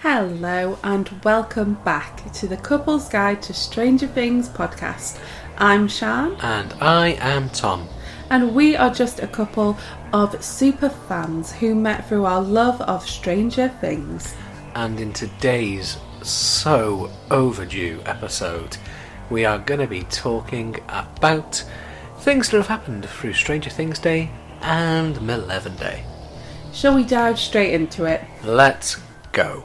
Hello and welcome back to the Couple's Guide to Stranger Things podcast. I'm Shan. And I am Tom. And we are just a couple of super fans who met through our love of Stranger Things. And in today's so overdue episode, we are going to be talking about things that have happened through Stranger Things Day and Malevolent Day. Shall we dive straight into it? Let's go.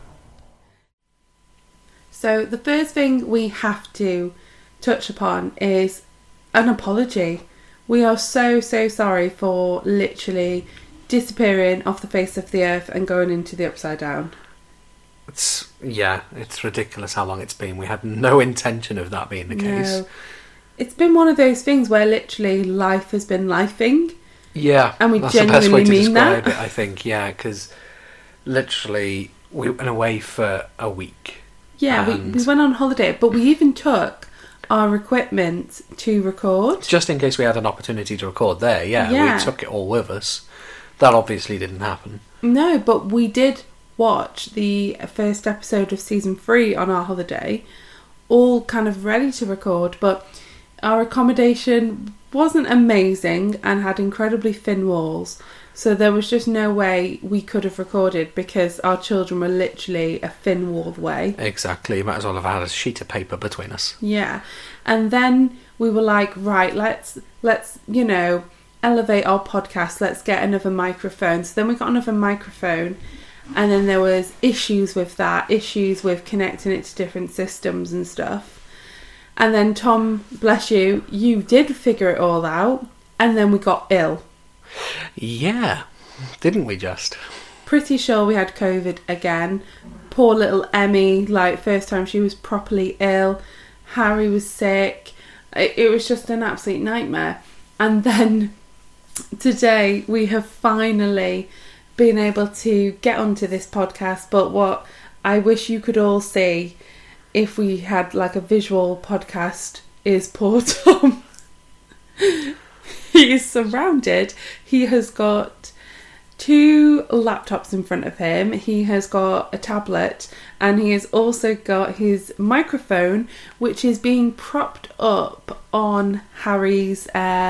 So the first thing we have to touch upon is an apology. We are so sorry for literally disappearing off the face of the earth and going into the upside down. It's ridiculous how long it's been. We had no intention of that being the case. No. It's been one of those things where literally life has been lifing. Yeah, and we that's genuinely the best way to mean describe that. it, I think. Yeah, because literally we went away for a week. Yeah, we went on holiday, but we even took our equipment to record. Just in case we had an opportunity to record there, we took it all with us. That obviously didn't happen. No, but we did watch the first episode of season 3 on our holiday, all kind of ready to record, but our accommodation wasn't amazing and had incredibly thin walls. So there was just no way we could have recorded because our children were literally a thin wall away. Exactly. You might as well have had a sheet of paper between us. Yeah. And then we were like, right, let's elevate our podcast. Let's get another microphone. So then we got another microphone. And then there was issues with that, issues with connecting it to different systems and stuff. And then Tom, bless you, you did figure it all out. And then we got ill. Yeah, didn't we just? Pretty sure we had COVID again. Poor little Emmy, first time she was properly ill. Harry was sick. It was just an absolute nightmare. And then today we have finally been able to get onto this podcast. But what I wish you could all see if we had a visual podcast is poor Tom. He is surrounded. He has got 2 laptops in front of him. He has got a tablet. And he has also got his microphone, which is being propped up on Harry's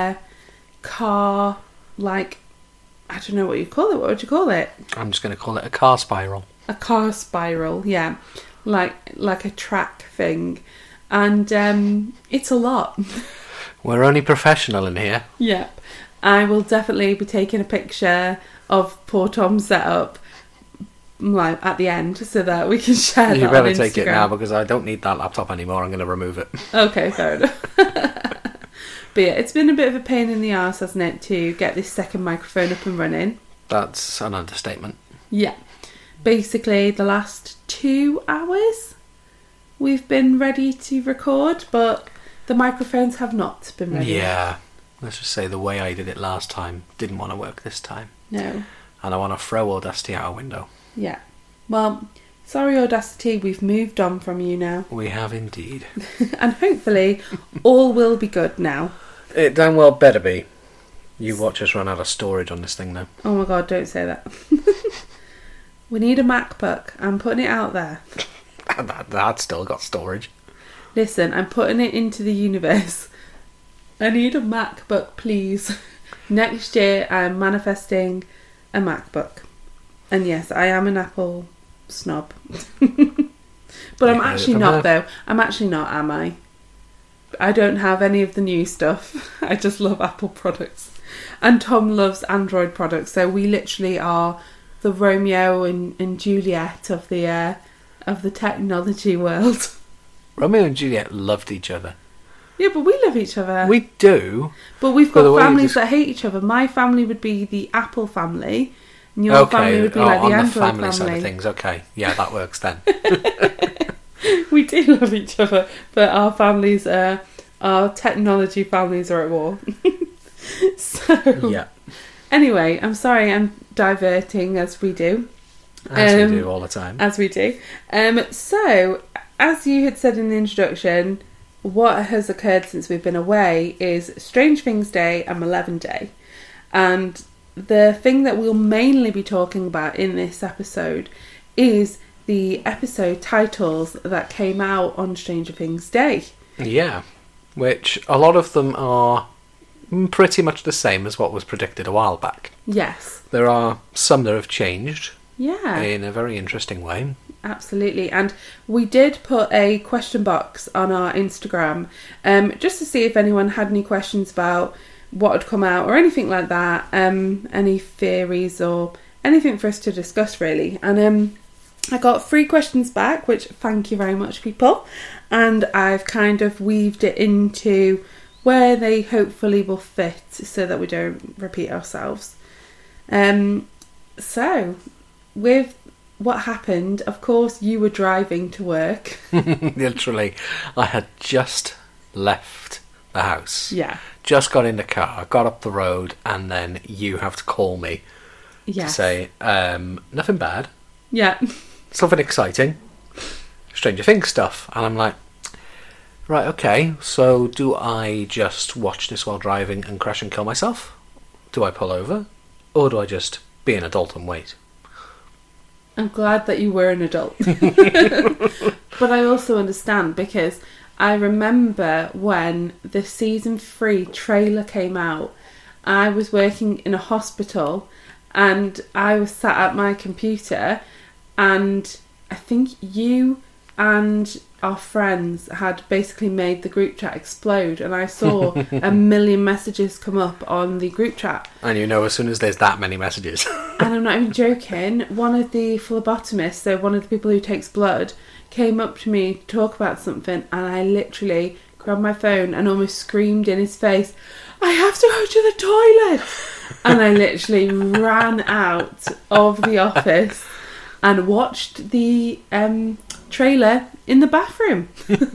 car, I don't know what you call it. What would you call it? I'm just going to call it a car spiral. A car spiral, yeah. Like a track thing. And it's a lot. We're only professional in here. Yep. I will definitely be taking a picture of poor Tom's setup at the end so that we can share that on Instagram. You better take it now because I don't need that laptop anymore. I'm going to remove it. Okay, fair enough. But yeah, it's been a bit of a pain in the arse, hasn't it, to get this second microphone up and running. That's an understatement. Yeah. Basically, the last 2 hours we've been ready to record, but the microphones have not been ready. Yeah. Let's just say the way I did it last time didn't want to work this time. No. And I want to throw Audacity out a window. Yeah. Well, sorry Audacity, we've moved on from you now. We have indeed. And hopefully all will be good now. It damn well better be. You watch us run out of storage on this thing now. Oh my god, don't say that. We need a MacBook. I'm putting it out there. That's still got storage. Listen, I'm putting it into the universe. I need a MacBook, please. Next year, I'm manifesting a MacBook. And yes, I am an Apple snob. But I'm actually not, though. I'm actually not, am I? I don't have any of the new stuff. I just love Apple products. And Tom loves Android products. So we literally are the Romeo and Juliet of the technology world. Romeo and Juliet loved each other. Yeah, but we love each other. We do. But we've got families that hate each other. My family would be the Apple family, and your family would be the Android family. On the family side of things, okay. Yeah, that works then. We do love each other, but our families, our technology families are at war. So, yeah. Anyway, I'm sorry I'm diverting as we do. As we do all the time. As we do. So, as you had said in the introduction, what has occurred since we've been away is Strange Things Day and Malevolent Day. And the thing that we'll mainly be talking about in this episode is the episode titles that came out on Stranger Things Day. Yeah, which a lot of them are pretty much the same as what was predicted a while back. Yes. There are some that have changed Yeah. in a very interesting way. Absolutely. And we did put a question box on our Instagram just to see if anyone had any questions about what had come out or anything like that, any theories or anything for us to discuss really. And I got 3 questions back, which thank you very much, people. And I've kind of weaved it into where they hopefully will fit so that we don't repeat ourselves. So, with what happened, of course, you were driving to work. Literally, I had just left the house. Yeah. Just got in the car, got up the road, and then you have to call me to say, nothing bad, Yeah. something exciting, Stranger Things stuff. And I'm like, right, okay, so do I just watch this while driving and crash and kill myself? Do I pull over? Or do I just be an adult and wait? I'm glad that you were an adult. But I also understand, because I remember when the season 3 trailer came out, I was working in a hospital and I was sat at my computer, and I think you and our friends had basically made the group chat explode, and I saw 1 million messages come up on the group chat. And you know, as soon as there's that many messages. And I'm not even joking, one of the phlebotomists, so one of the people who takes blood, came up to me to talk about something, and I literally grabbed my phone and almost screamed in his face, I have to go to the toilet! And I literally ran out of the office and watched the trailer in the bathroom.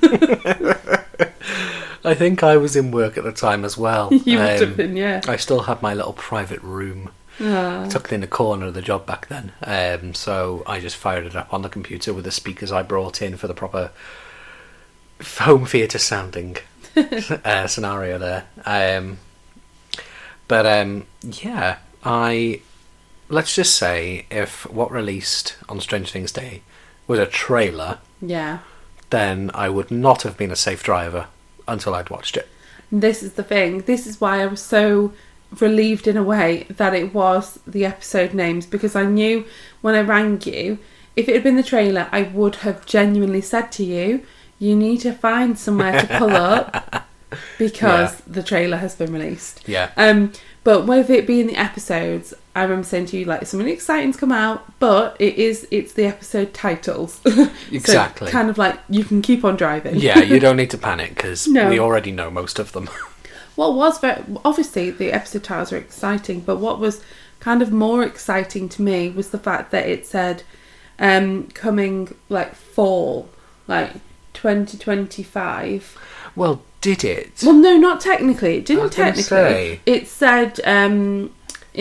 I think I was in work at the time as well. You would have been, yeah. I still had my little private room tucked in the corner of the job back then. So I just fired it up on the computer with the speakers I brought in for the proper home theatre sounding scenario there. Yeah, let's just say if what released on Stranger Things Day was a trailer, Yeah. then I would not have been a safe driver until I'd watched it. This is the thing. This is why I was so relieved in a way that it was the episode names, because I knew when I rang you, if it had been the trailer, I would have genuinely said to you, you need to find somewhere to pull up because the trailer has been released. Yeah. But with it being the episodes, I remember saying to you, like, something exciting's come out, but it's the episode titles. Exactly. So kind of like, you can keep on driving. Yeah, you don't need to panic, because No. we already know most of them. What was obviously the episode titles are exciting, but what was kind of more exciting to me was the fact that it said coming like fall, like 2025. Well, did it? Well, no, not technically. It I didn't was gonna technically. say. It said in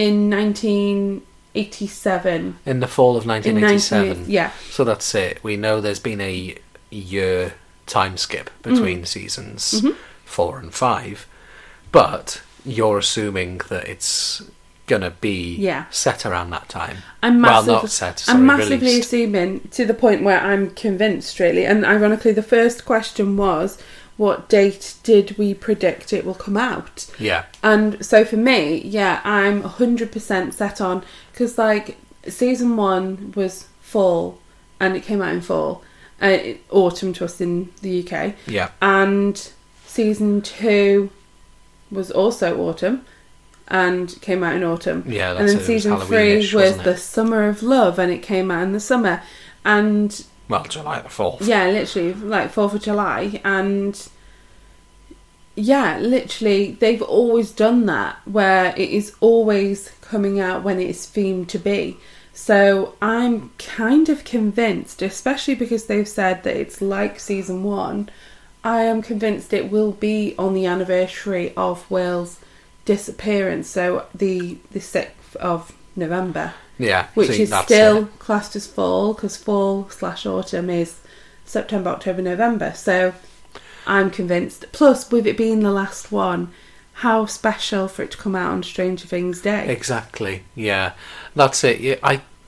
1987. In the fall of 1987. Yeah. So that's it. We know there's been a year time skip between seasons 4 and 5. But you're assuming that it's going to be set around that time. I'm well, not set, sorry, I'm massively released. assuming, to the point where I'm convinced, really. And ironically, the first question was, what date did we predict it will come out? Yeah. And so for me, yeah, I'm 100% set on, because like season 1 was fall and it came out in fall, autumn to us in the UK. Yeah. And season 2 was also autumn and came out in autumn. Yeah, and then season 3 was the summer of love and it came out in the summer. And well, July the 4th. yeah, literally, like 4th of July. And yeah, literally, they've always done that, where it is always coming out when it is themed to be. So I'm kind of convinced, especially because they've said that it's like season 1, I am convinced it will be on the anniversary of Will's disappearance, so the 6th of November. Yeah, Which see, is that's still it. classed as fall, because fall/autumn is September, October, November. So I'm convinced. Plus, with it being the last one, how special for it to come out on Stranger Things Day. Exactly, yeah. That's it. Yeah,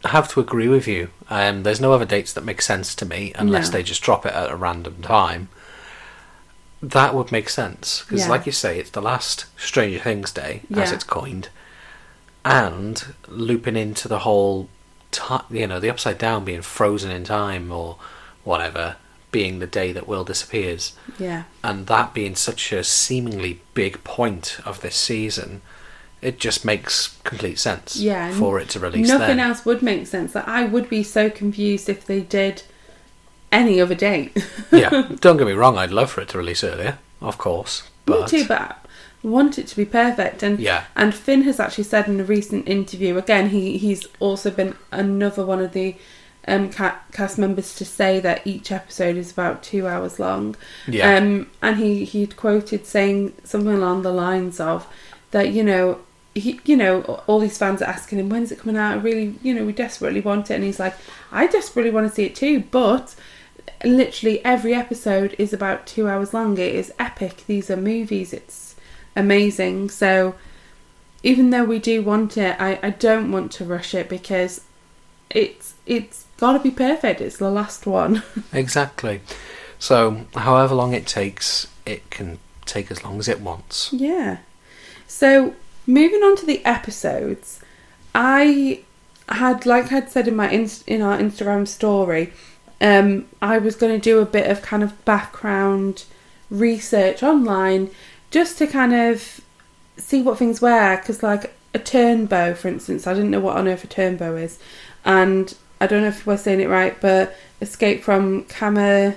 have to agree with you. There's no other dates that make sense to me unless No. they just drop it at a random time. That would make sense because, Yeah. like you say, it's the last Stranger Things day, as Yeah. it's coined, and looping into the whole, the Upside Down being frozen in time or whatever, being the day that Will disappears, Yeah. and that being such a seemingly big point of this season. It just makes complete sense Yeah, for it to release Nothing then. else would make sense. Like, I would be so confused if they did any other date. Yeah, don't get me wrong, I'd love for it to release earlier, of course. Me But too, but I want it to be perfect. And yeah, and Finn has actually said in a recent interview, again, he's also been another one of the cast members to say that each episode is about 2 hours long. yeah, And he'd quoted saying something along the lines of that, all these fans are asking him, when's it coming out? I really, we desperately want it. And he's like, I desperately want to see it too, but literally every episode is about 2 hours long. It is epic. These are movies. It's amazing. So even though we do want it, I don't want to rush it because it's got to be perfect. It's the last one. exactly. So, however long it takes, it can take as long as it wants. Yeah. So moving on to the episodes, I had, like I'd said in our Instagram story, I was going to do a bit of kind of background research online just to kind of see what things were, because like a turnbow, for instance, I didn't know what on earth a turnbow is, and I don't know if we're saying it right, but Escape from Kamazotzi,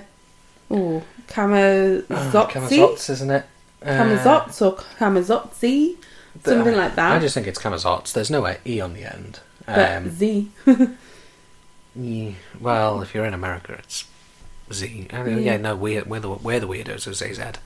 Kamazots, isn't it? Kamazots or Kamazotzi, something like that. I just think it's Kamazots. There's no E on the end. But Z. Well, if you're in America, it's Z. Yeah, no, we're the weirdos who say Z.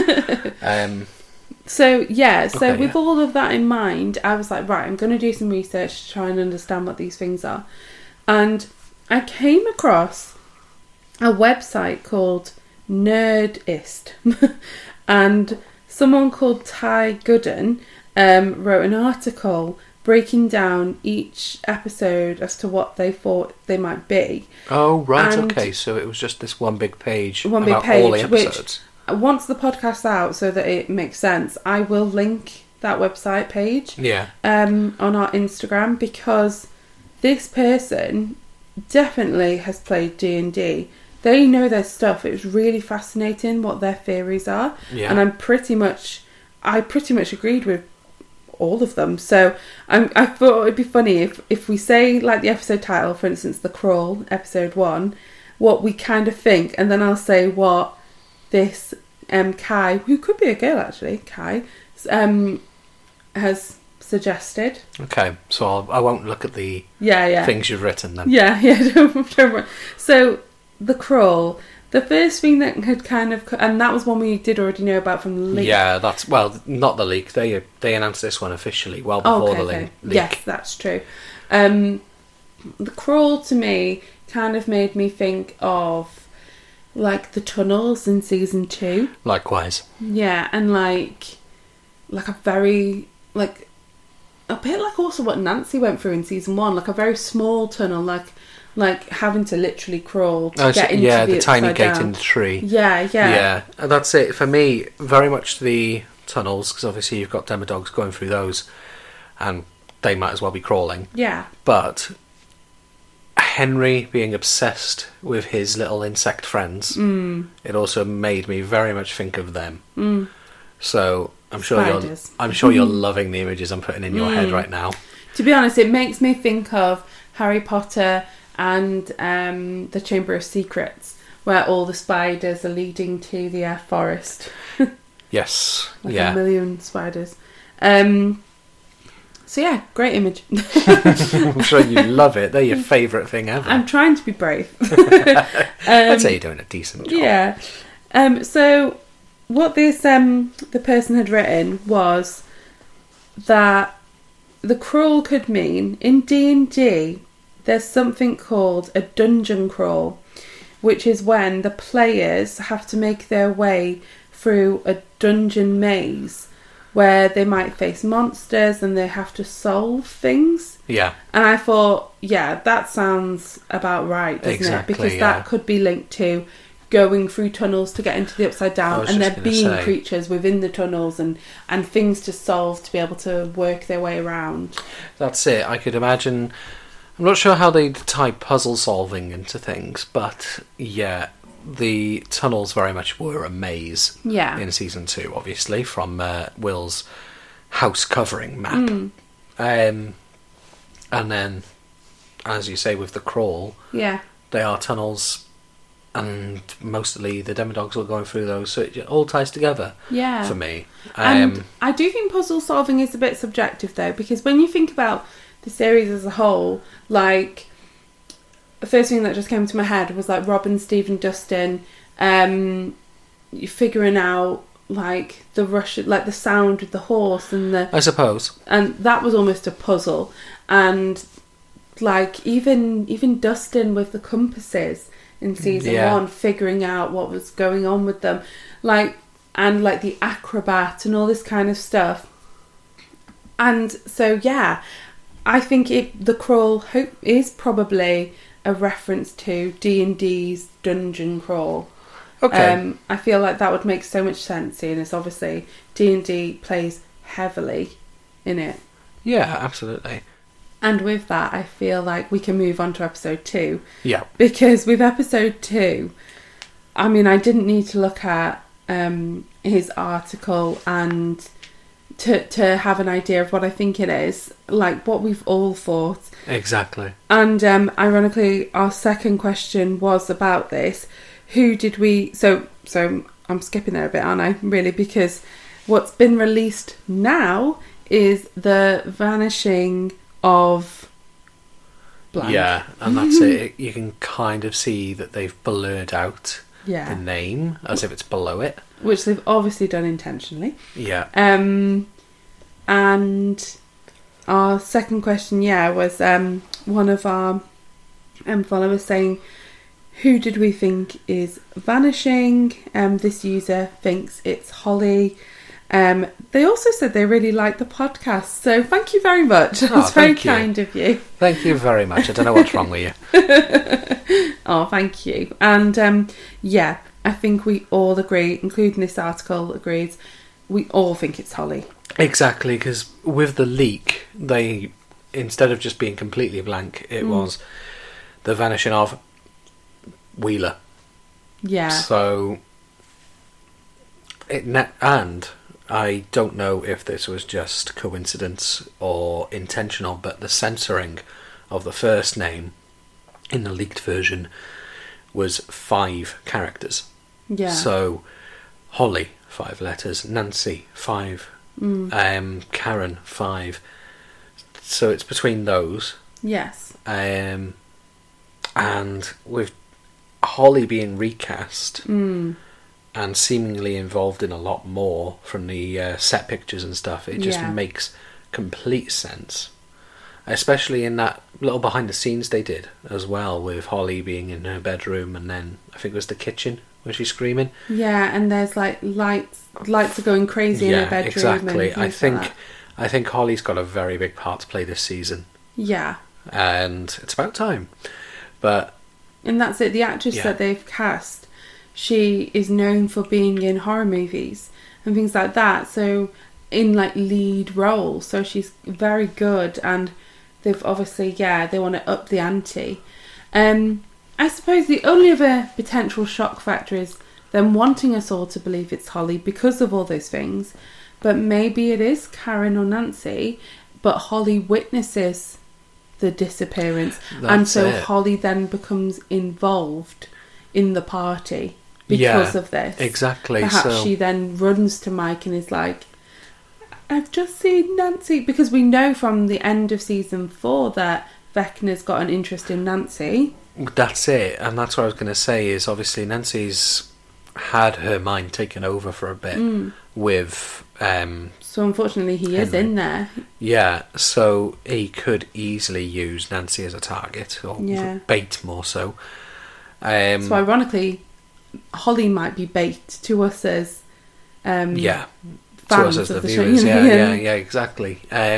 So Okay, with all of that in mind, I was like, right, I'm going to do some research to try and understand what these things are. And I came across a website called Nerdist. And someone called Ty Gooden wrote an article breaking down each episode as to what they thought they might be. Oh, right, And okay. So it was just this one big page One big about all the page, which- episodes. Once the podcast's out, so that it makes sense, I will link that website page Yeah. on our Instagram, because this person definitely has played D&D. They know their stuff. It was really fascinating what their theories are, Yeah. and I pretty much agreed with all of them. So I thought it'd be funny if we say, like, the episode title, for instance, The Crawl, episode 1, what we kind of think, and then I'll say what this Kai, who could be a girl actually, Kai, has suggested. Okay, so I won't look at the Yeah. things you've written then. Yeah, don't worry. So, The Crawl, the first thing that had kind of... And that was one we did already know about from the leak. Yeah, that's... Well, not the leak. They announced this one officially well before the leak. Yes, that's true. The Crawl, to me, kind of made me think of, like, the tunnels in season 2. Likewise. Yeah, and like a very, like, a bit like also what Nancy went through in season 1, like a very small tunnel, like having to literally crawl to get into the tiny upside gate down. in the tree. Yeah. And that's it for me. Very much the tunnels, because obviously you've got demodogs going through those, and they might as well be crawling. Yeah. But Henry being obsessed with his little insect friends, it also made me very much think of them. So I'm sure Spiders. you're loving the images I'm putting in your head right now. To be honest, it makes me think of Harry Potter and the Chamber of Secrets, where all the spiders are leading to the forest. Yes. Like yeah. a million spiders. So yeah, great image. I'm sure you love it. They're your favourite thing ever. I'm trying to be brave. I'd say you're doing a decent job. Yeah. So what this the person had written was that the crawl could mean in D&D there's something called a dungeon crawl, which is when the players have to make their way through a dungeon maze where they might face monsters and they have to solve things. Yeah. And I thought, yeah, that sounds about right, doesn't Exactly, it? Because yeah. that could be linked to going through tunnels to get into the Upside Down, and there being creatures within the tunnels and things to solve to be able to work their way around. That's it. I could imagine... I'm not sure how they'd tie puzzle solving into things, but yeah, the tunnels very much were a maze in season 2, obviously, from Will's house covering map. And then, as you say, with the crawl, they are tunnels, and mostly the Demodogs were going through those, so it all ties together for me. And I do think puzzle solving is a bit subjective, though, because when you think about the series as a whole, like, the first thing that just came to my head was like Robin, Steve and Dustin figuring out like the rush, like the sound with the horse and the... I suppose. And that was almost a puzzle. And like even Dustin with the compasses in season 1, figuring out what was going on with them. Like, and like the acrobat and all this kind of stuff. And so, yeah, I think the crawl is probably a reference to D&D's dungeon crawl. Okay. I feel like that would make so much sense, seeing as obviously D&D plays heavily in it. Yeah, absolutely. And with that, I feel like we can move on to episode 2. Yeah. Because with episode 2, I mean, I didn't need to look at his article and to have an idea of what I think it is, like what we've all thought. Exactly. And ironically, our second question was about this. Who did we... So I'm skipping there a bit, aren't I? Really, because what's been released now is the vanishing of blank. Yeah, and that's it. You can kind of see that they've blurred out the name as if it's below it. Which they've obviously done intentionally. Yeah. And our second question, was one of our followers saying, who did we think is vanishing? This user thinks it's Holly. They also said they really liked the podcast, so thank you very much. That's very kind of you. Thank you very much. I don't know what's wrong with you. Oh, thank you. And I think we all agree, including this article agrees, we all think it's Holly. Exactly, because with the leak, they, instead of just being completely blank, it was the vanishing of Wheeler. Yeah. So, and I don't know if this was just coincidence or intentional, but the censoring of the first name in the leaked version was 5 characters. Yeah. So, Holly, 5 letters, Nancy, 5, Karen, 5. So it's between those. Yes. And with Holly being recast and seemingly involved in a lot more from the set pictures and stuff, it just makes complete sense. Especially in that little behind the scenes they did as well, with Holly being in her bedroom and then I think it was the kitchen where she's screaming. Yeah, and there's like lights are going crazy in her bedroom. Exactly. And I think Holly's got a very big part to play this season. Yeah. And it's about time. And that's it. The actress that they've cast, she is known for being in horror movies and things like that. So in like lead roles, so she's very good. And they've obviously, they want to up the ante. I suppose the only other potential shock factor is them wanting us all to believe it's Holly because of all those things. But maybe it is Karen or Nancy, but Holly witnesses the disappearance. And so Holly then becomes involved in the party because of this. Exactly. Perhaps she then runs to Mike and is like, I've just seen Nancy. Because we know from the end of season 4 that Vecna's got an interest in Nancy. That's it. And that's what I was going to say is obviously Nancy's had her mind taken over for a bit with... so unfortunately he is in there. Yeah, so he could easily use Nancy as a target, or bait more so. So ironically, Holly might be bait to us as fans fans as of the the show. viewers. You know, Yeah, exactly.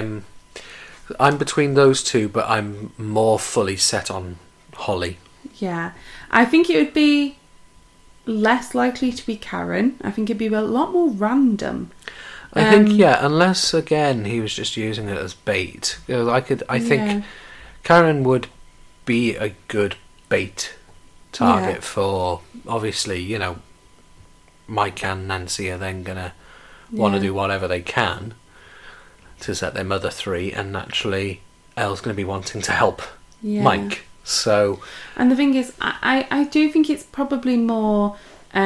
I'm between those two, but I'm more fully set on Holly. Yeah. I think it would be less likely to be Karen. I think it'd be a lot more random. I think, unless again he was just using it as bait. You know, I think Karen would be a good bait target for, obviously, you know, Mike and Nancy are then gonna want to do whatever they can to set their mother free, and naturally Elle's going to be wanting to help Mike. So, and the thing is, I do think it's probably more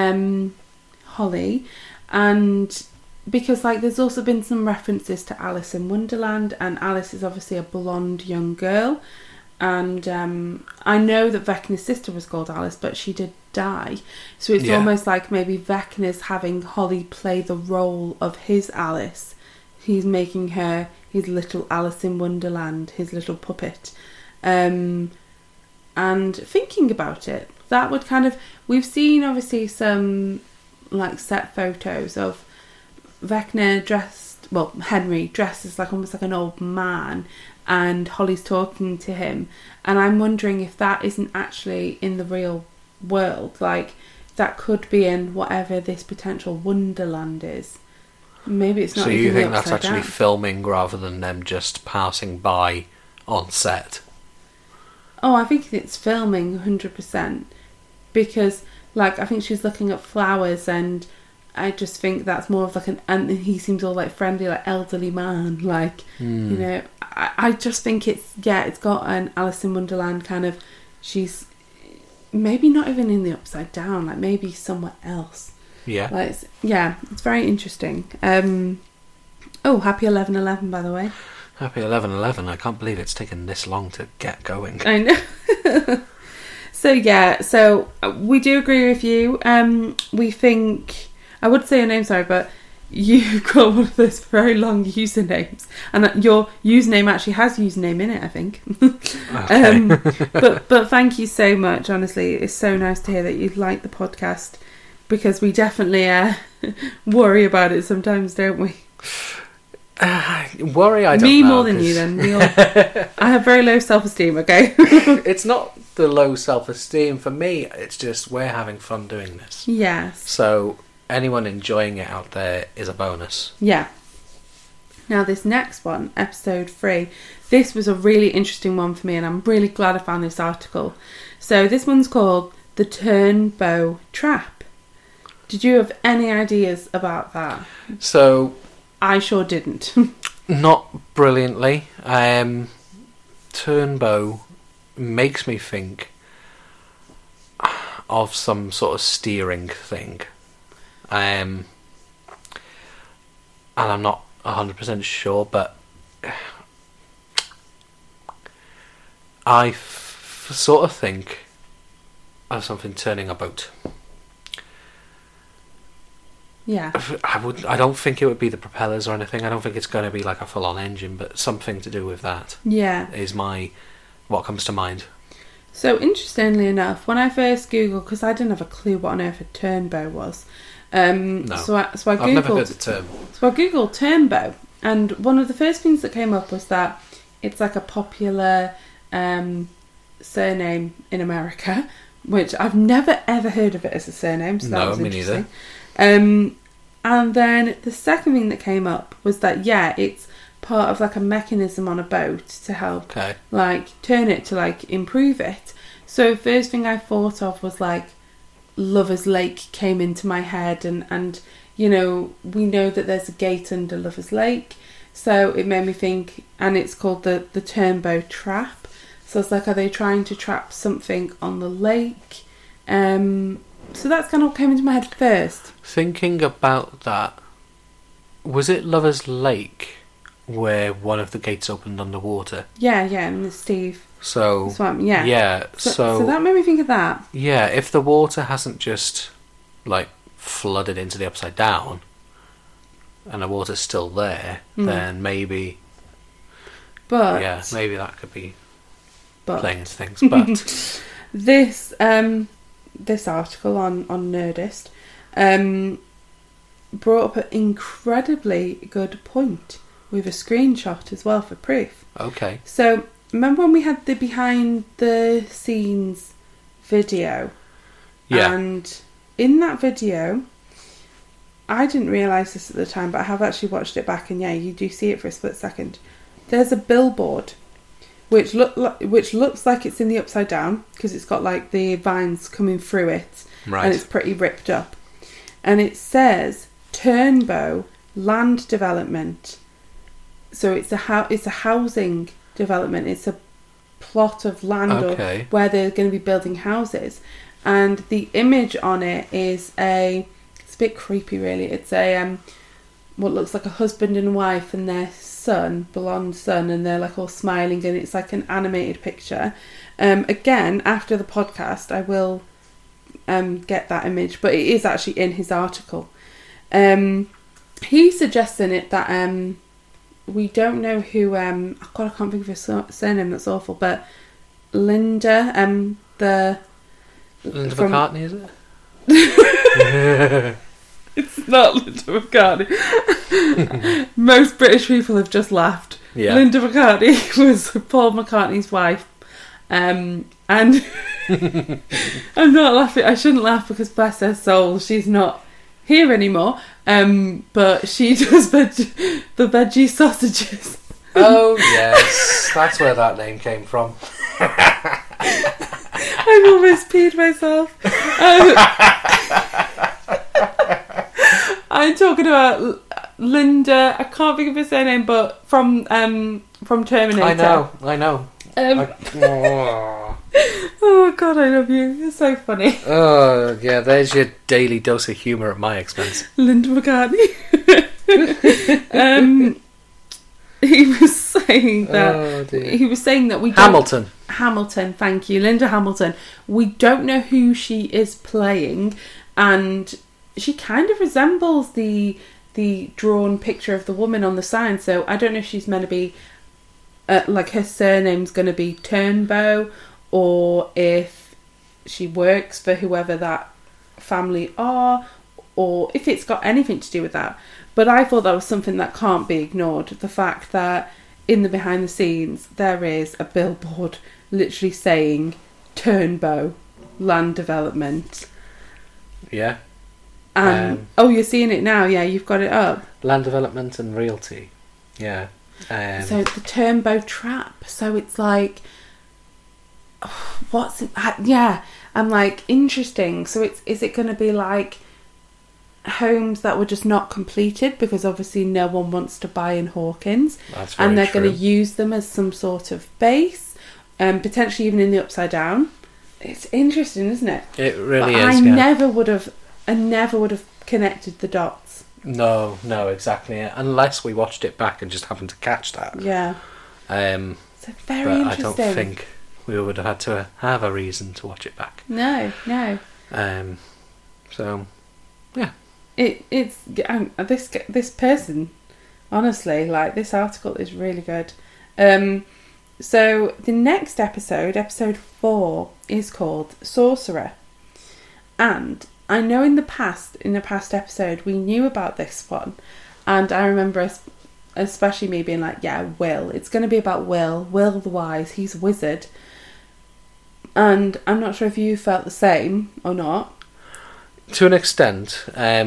Holly, and because like there's also been some references to Alice in Wonderland, and Alice is obviously a blonde young girl, and I know that Vecna's sister was called Alice, but she did die, so it's almost like maybe Vecna's having Holly play the role of his Alice. He's making her his little Alice in Wonderland, his little puppet. And thinking about it, that would kind of... We've seen, obviously, some, like, set photos of Vecna dressed... Well, Henry dressed as, like, almost like an old man, and Holly's talking to him. And I'm wondering if that isn't actually in the real world. Like, that could be in whatever this potential Wonderland is. Maybe it's not. So even you think that's upside actually down. filming rather than them just passing by on set? Oh, I think it's filming 100%, because like I think she's looking at flowers, and I just think that's more of like and he seems all like friendly, like elderly man, like you know. I just think it's got an Alice in Wonderland kind of. She's maybe not even in the upside down, like maybe somewhere else. Yeah. Like, it's very interesting. Oh, happy 11/11, by the way. Happy 11/11. I can't believe it's taken this long to get going. I know. So we do agree with you. We think... I would say your name, sorry, but you got one of those very long usernames. And your username actually has username in it, I think. Okay. But thank you so much, honestly. It's so nice to hear that you like the podcast, because we definitely worry about it sometimes, don't we? Worry, I don't know. Me more than you, then. I have very low self-esteem, okay? It's not the low self-esteem. For me, it's just we're having fun doing this. Yes. So anyone enjoying it out there is a bonus. Yeah. Now this next one, episode 3, this was a really interesting one for me, and I'm really glad I found this article. So this one's called The Turnbow Trap. Did you have any ideas about that? So... I sure didn't. Not brilliantly. Turnbow makes me think of some sort of steering thing. And I'm not 100% sure, but I sort of think of something turning a boat. Yeah. I don't think it would be the propellers or anything. I don't think it's going to be like a full-on engine, but something to do with that. Yeah. Is what comes to mind. So interestingly enough, when I first googled, because I didn't have a clue what on earth a turnbow was, No. so I googled. I've never heard the term. So I googled turnbow, and one of the first things that came up was that it's like a popular surname in America, which I've never ever heard of it as a surname. So that was me interesting. neither. And then the second thing that came up was that it's part of like a mechanism on a boat to help like turn it to like improve it. So first thing I thought of was like Lover's Lake came into my head, and you know, we know that there's a gate under Lover's Lake, so it made me think, and it's called the Turnbow Trap. So it's like, are they trying to trap something on the lake? So that's kind of what came into my head first. Thinking about that, was it Lover's Lake where one of the gates opened underwater? Yeah, and Steve. So So that made me think of that. Yeah, if the water hasn't just like flooded into the upside down, and the water's still there, then maybe. But maybe that could be playing into things. But this article on Nerdist brought up an incredibly good point with a screenshot as well for proof. Okay. So, remember when we had the behind the scenes video? Yeah. And in that video, I didn't realise this at the time, but I have actually watched it back, and yeah, you do see it for a split second. There's a billboard which looks like it's in the upside down because it's got like the vines coming through it, Right. and it's pretty ripped up. And it says Turnbow Land Development. So it's a housing development. It's a plot of land Okay. where they're going to be building houses, and the image on it is it's a bit creepy, really. It's a what looks like a husband and wife and their son, blonde son, and they're like all smiling, and it's like an animated picture. Again, after the podcast, I will get that image, but it is actually in his article. He suggests in it that we don't know who. God, I can't think of his surname. That's awful. But Linda, Linda McCartney, is it? It's not Linda McCartney. Most British people have just laughed. Yeah. Linda McCartney was Paul McCartney's wife. And I'm not laughing. I shouldn't laugh because bless her soul, she's not here anymore. But she does the veggie sausages. Oh yes, that's where that name came from. I've almost peed myself. I'm talking about Linda. I can't think of her surname, but from Terminator. I know. Oh God, I love you. You're so funny. Oh yeah, there's your daily dose of humour at my expense. Linda McCartney. He was saying that we don't... Hamilton, thank you, Linda Hamilton. We don't know who she is playing, and she kind of resembles the drawn picture of the woman on the sign. So I don't know if she's meant to be like her surname's going to be Turnbow, or if she works for whoever that family are, or if it's got anything to do with that. But I thought that was something that can't be ignored. The fact that in the behind the scenes there is a billboard literally saying Turnbow Land Development. Yeah. And you're seeing it now. Yeah, you've got it up. Land Development and Realty. Yeah. So the Turnbow Trap. So it's like, what's it? Yeah, I'm like, interesting. So is it going to be like homes that were just not completed because obviously no one wants to buy in Hawkins, and they're going to use them as some sort of base, potentially even in the upside down. It's interesting, isn't it? It really is. I never would have connected the dots. No, exactly. Unless we watched it back and just happened to catch that. Yeah. So very but interesting. I don't think we would have had to have a reason to watch it back. No. So, yeah. It's this person, honestly, like, this article is really good. So the next episode 4, is called Sorcerer, and I know in the past episode we knew about this one, and I remember especially me being like, yeah, Will, it's going to be about Will the Wise, he's a wizard, and I'm not sure if you felt the same or not. To an extent,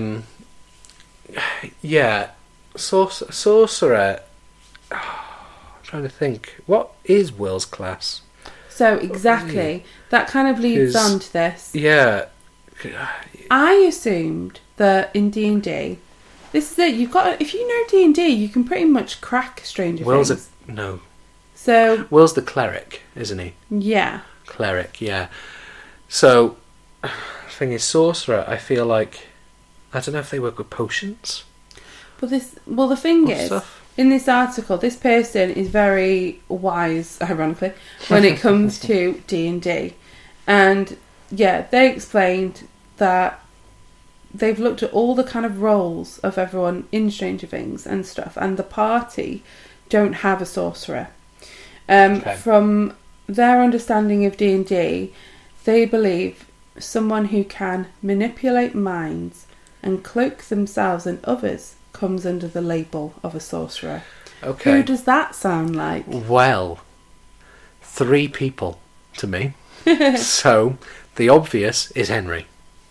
yeah, Sorcerer. I'm trying to think. What is Will's class? So exactly, that kind of leads on to this. Yeah, I assumed that in D&D, this is it. You've got, if you know D&D, you can pretty much crack Stranger Things. No. So Will's the cleric, isn't he? Yeah. Cleric, yeah. So, the thing is, Sorcerer, I feel like, I don't know if they work with potions. Well, the thing is, in this article, this person is very wise, ironically, when it comes to D&D. And, yeah, they explained that they've looked at all the kind of roles of everyone in Stranger Things and stuff, and the party don't have a sorcerer. Okay. From their understanding of D&D, they believe someone who can manipulate minds, and cloak themselves and others comes under the label of a sorcerer. Okay. Who does that sound like? Well, 3 people to me. So, the obvious is Henry.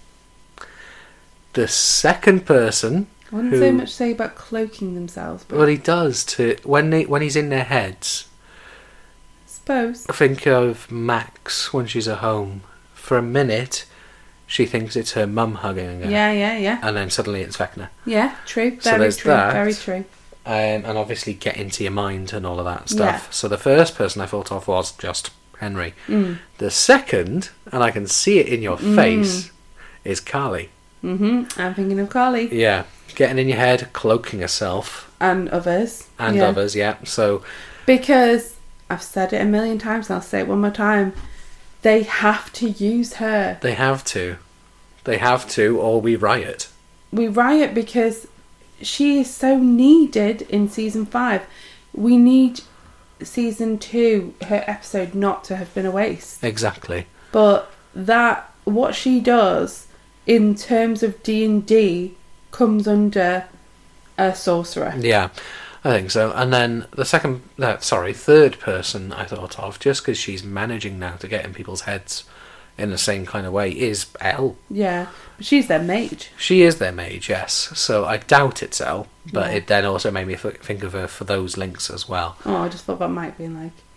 The second person... I wouldn't so much say about cloaking themselves, but... Well, he does to... When he's in their heads... I suppose. Think of Max when she's at home. For a minute, she thinks it's her mum hugging her. Yeah. And then suddenly it's Vecna. Yeah, true. So Very there's true. that. Very true. And obviously get into your mind and all of that stuff. Yeah. So the first person I thought of was just Henry. Mm. The second, and I can see it in your face, is Carly. Mm-hmm. I'm thinking of Carly. Yeah. Getting in your head, cloaking herself. And others. And others, yeah. So... Because, I've said it a million times and I'll say it one more time, they have to use her. They have to. They have to, or we riot. We riot because she is so needed in season 5. We need season 2, her episode, not to have been a waste. Exactly. But what she does in terms of D&D comes under a sorcerer. Yeah, I think so. And then the third person I thought of, just because she's managing now to get in people's heads in the same kind of way, is Elle. Yeah, but she's their mage. She is their mage, yes. So I doubt it's Elle, but Yeah. it then also made me think of her for those links as well. Oh, I just thought that might be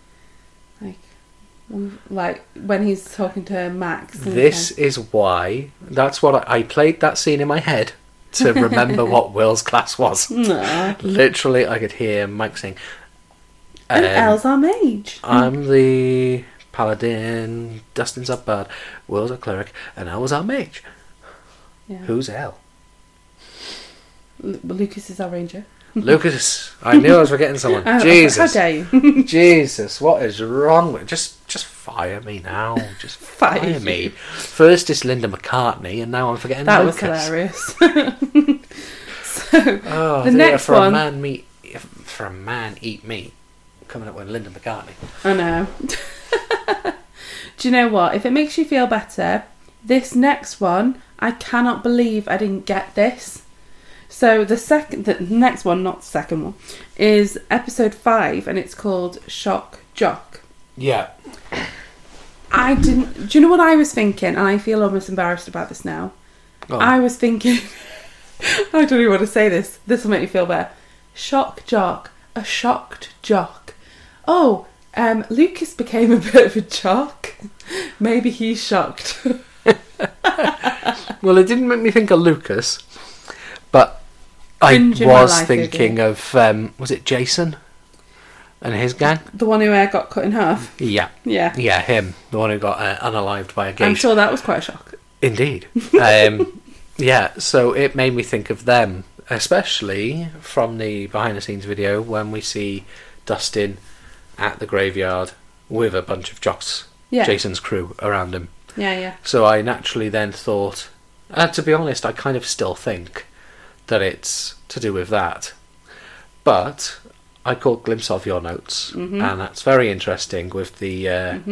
like when he's talking to Max. This is why, that's what I played that scene in my head to remember what Will's class was. Nah. Literally, I could hear Mike saying, And Elle's our mage. I'm the paladin, Dustin's our bard, Will's our cleric, and Elle was our mage. Yeah. Who's Elle? Lucas is our ranger. Lucas. I knew I was forgetting someone. How Jesus. dare you? Jesus, what is wrong with... Just fire me now. Just fire me. you. First it's Linda McCartney, and now I'm forgetting That Lucas. was hilarious. So, the dear, next for one... For a man, eat meat. Coming up with Linda McCartney. I know. Do you know what? If it makes you feel better, this next one, I cannot believe I didn't get this. So the next one, not the second one, is episode 5, and it's called Shock Jock. Yeah. Do you know what I was thinking? And I feel almost embarrassed about this now. Oh. I was thinking, I don't even want to say this. This will make me feel better. Shock Jock, a shocked jock. Oh, Lucas became a bit of a jock. Maybe he's shocked. Well, it didn't make me think of Lucas, but I was thinking of, was it Jason and his gang? The one who got cut in half? Yeah. Yeah. Yeah, him. The one who got unalived by a gate. I'm sure that was quite a shock. Indeed. Yeah, so it made me think of them, especially from the behind-the-scenes video when we see Dustin at the graveyard with a bunch of jocks, Jason's crew, around him. Yeah. So I naturally then thought, to be honest, I kind of still think that it's to do with that. But I caught a glimpse of your notes, and that's very interesting with the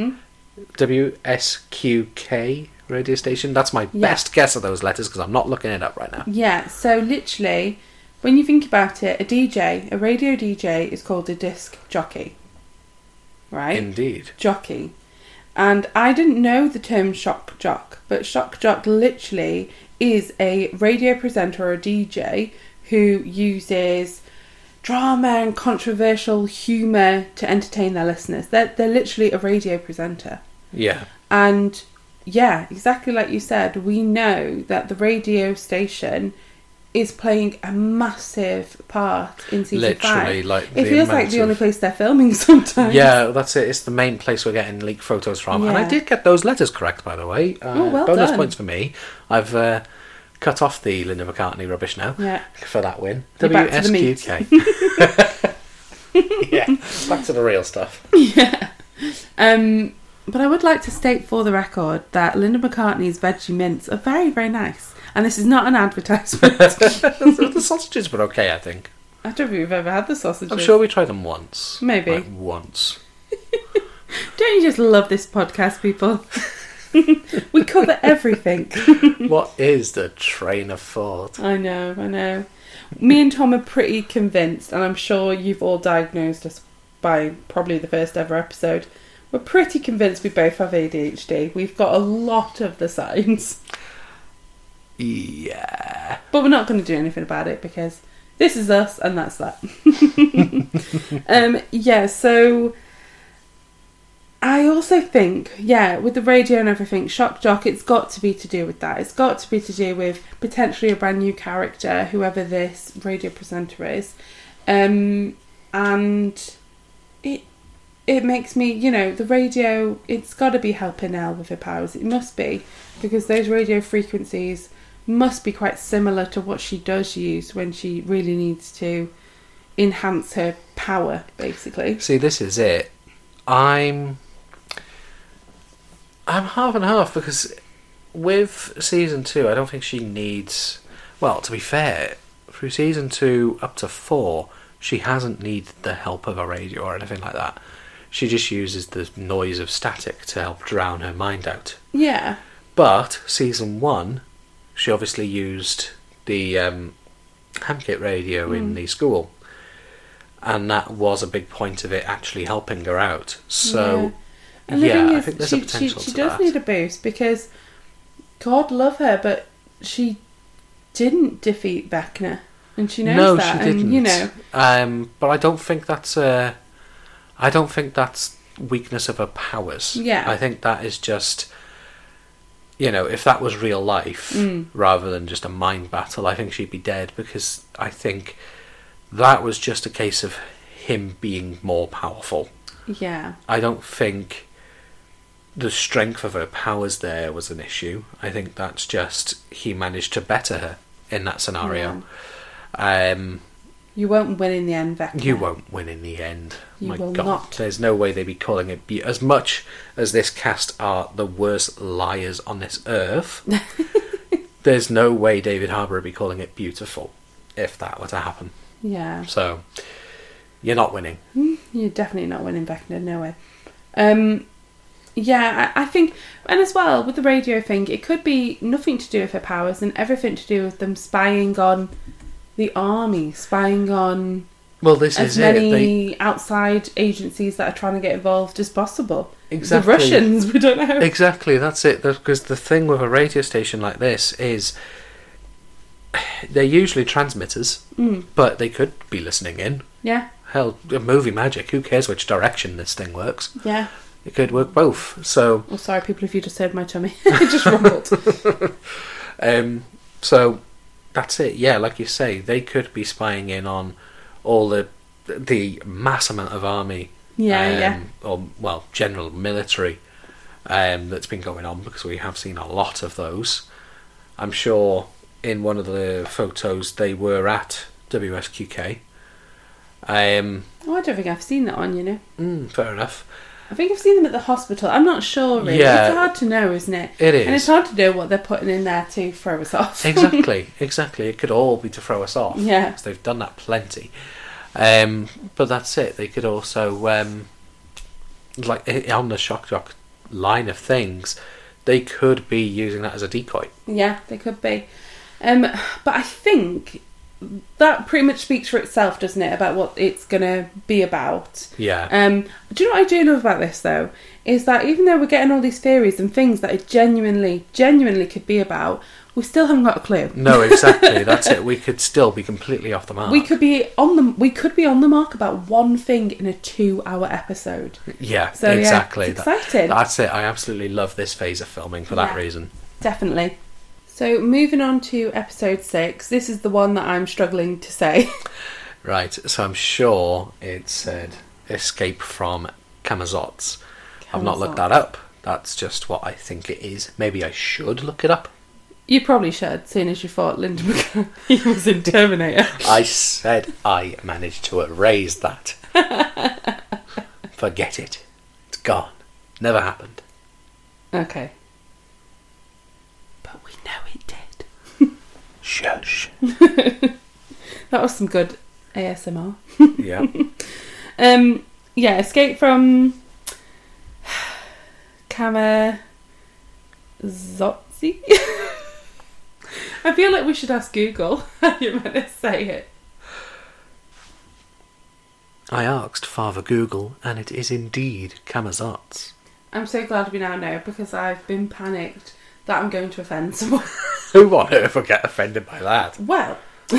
WSQK radio station. That's my best guess of those letters because I'm not looking it up right now. Yeah, so literally, when you think about it, a radio DJ is called a disc jockey. Right? Indeed. Jockey. And I didn't know the term shock jock, but shock jock literally is a radio presenter or a DJ who uses drama and controversial humour to entertain their listeners. They're literally a radio presenter. Yeah. And yeah, exactly like you said, we know that the radio station is playing a massive part in season 5. Like it feels like the only place they're filming sometimes. Yeah, that's it. It's the main place we're getting leaked photos from. Yeah. And I did get those letters correct, by the way. Well bonus done. points for me. I've cut off the Linda McCartney rubbish now for that win. You're back to the meat. WSQK. Yeah, back to the real stuff. Yeah. But I would like to state for the record that Linda McCartney's veggie mints are very, very nice. And this is not an advertisement. The sausages were okay, I think. I don't know if you've ever had the sausages. I'm sure we tried them once. Maybe. Like once. Don't you just love this podcast, people? We cover everything. What is the train of thought? I know. Me and Tom are pretty convinced, and I'm sure you've all diagnosed us by probably the first ever episode. We're pretty convinced we both have ADHD. We've got a lot of the signs. Yeah. But we're not going to do anything about it because this is us and that's that. So I also think, with the radio and everything, Shock Jock, it's got to be to do with that. It's got to be to do with potentially a brand new character, whoever this radio presenter is. And it makes me, the radio, it's got to be helping Elle with her powers. It must be, because those radio frequencies must be quite similar to what she does use when she really needs to enhance her power, basically. See, this is it. I'm half and half, because with season 2, I don't think she needs... Well, to be fair, through season 2 up to 4, she hasn't needed the help of a radio or anything like that. She just uses the noise of static to help drown her mind out. Yeah. But season 1, she obviously used the HamKit radio in the school. And that was a big point of it actually helping her out. So, And the thing is, I think there's a potential she to does that. need a boost, because God love her, but she didn't defeat Vecna. And she knows that. No, she didn't. And, but I don't think that's weakness of her powers. Yeah. I think that is just... if that was real life, rather than just a mind battle, I think she'd be dead, because I think that was just a case of him being more powerful. Yeah. I don't think the strength of her powers there was an issue. I think that's just he managed to better her in that scenario. You won't win in the end, Vecna. You won't win in the end. You My will God, not. there's no way they'd be calling it as much as this cast are the worst liars on this earth. There's no way David Harbour would be calling it beautiful if that were to happen. Yeah. So you're not winning. You're definitely not winning, Vecna, no way. I think, and as well with the radio thing, it could be nothing to do with her powers and everything to do with them spying on the army, spying on this as is many outside agencies that are trying to get involved as possible. Exactly. The Russians, we don't know. Exactly, that's it. Because the thing with a radio station like this is they're usually transmitters, but they could be listening in. Yeah. Hell, movie magic, who cares which direction this thing works? Yeah. It could work both. So, Oh, sorry, people, if you just heard my tummy. It just rumbled. So, that's it. Yeah, like you say, they could be spying in on all the mass amount of army. Or, general military that's been going on, because we have seen a lot of those. I'm sure in one of the photos they were at WSQK. I don't think I've seen that one, Fair enough. I think I've seen them at the hospital. I'm not sure, really. Yeah. It's hard to know, isn't it? It is. And it's hard to know what they're putting in there to throw us off. Exactly. It could all be to throw us off. Yeah. Because they've done that plenty. But that's it. They could also, like on the Shock Jock line of things, they could be using that as a decoy. Yeah, they could be. But I think that pretty much speaks for itself, doesn't it, about what it's going to be about. Yeah. Do you know what I do love about this, though? Is that even though we're getting all these theories and things that it genuinely could be about, we still haven't got a clue. No, exactly. That's it. We could still be completely off the mark. We could be on the mark about one thing in a 2-hour episode. Yeah, So, exactly. it's exciting. That's it. I absolutely love this phase of filming for that Yeah. reason. Definitely. So moving on to episode 6. This is the one that I'm struggling to say. Right. So I'm sure it said Escape from Camazotz. I've not looked that up. That's just what I think it is. Maybe I should look it up. You probably should, seeing as you thought Linda McCarthy was in Terminator. I said I managed to erase that. Forget it. It's gone. Never happened. Okay. But we know it did. Shush. That was some good ASMR. Yeah. Escape from Zotzi. I feel like we should ask Google how you're meant to say it. I asked Father Google, and it is indeed Camazotz. I'm so glad we now know, because I've been panicked that I'm going to offend someone. Who on earth would get offended by that? Well,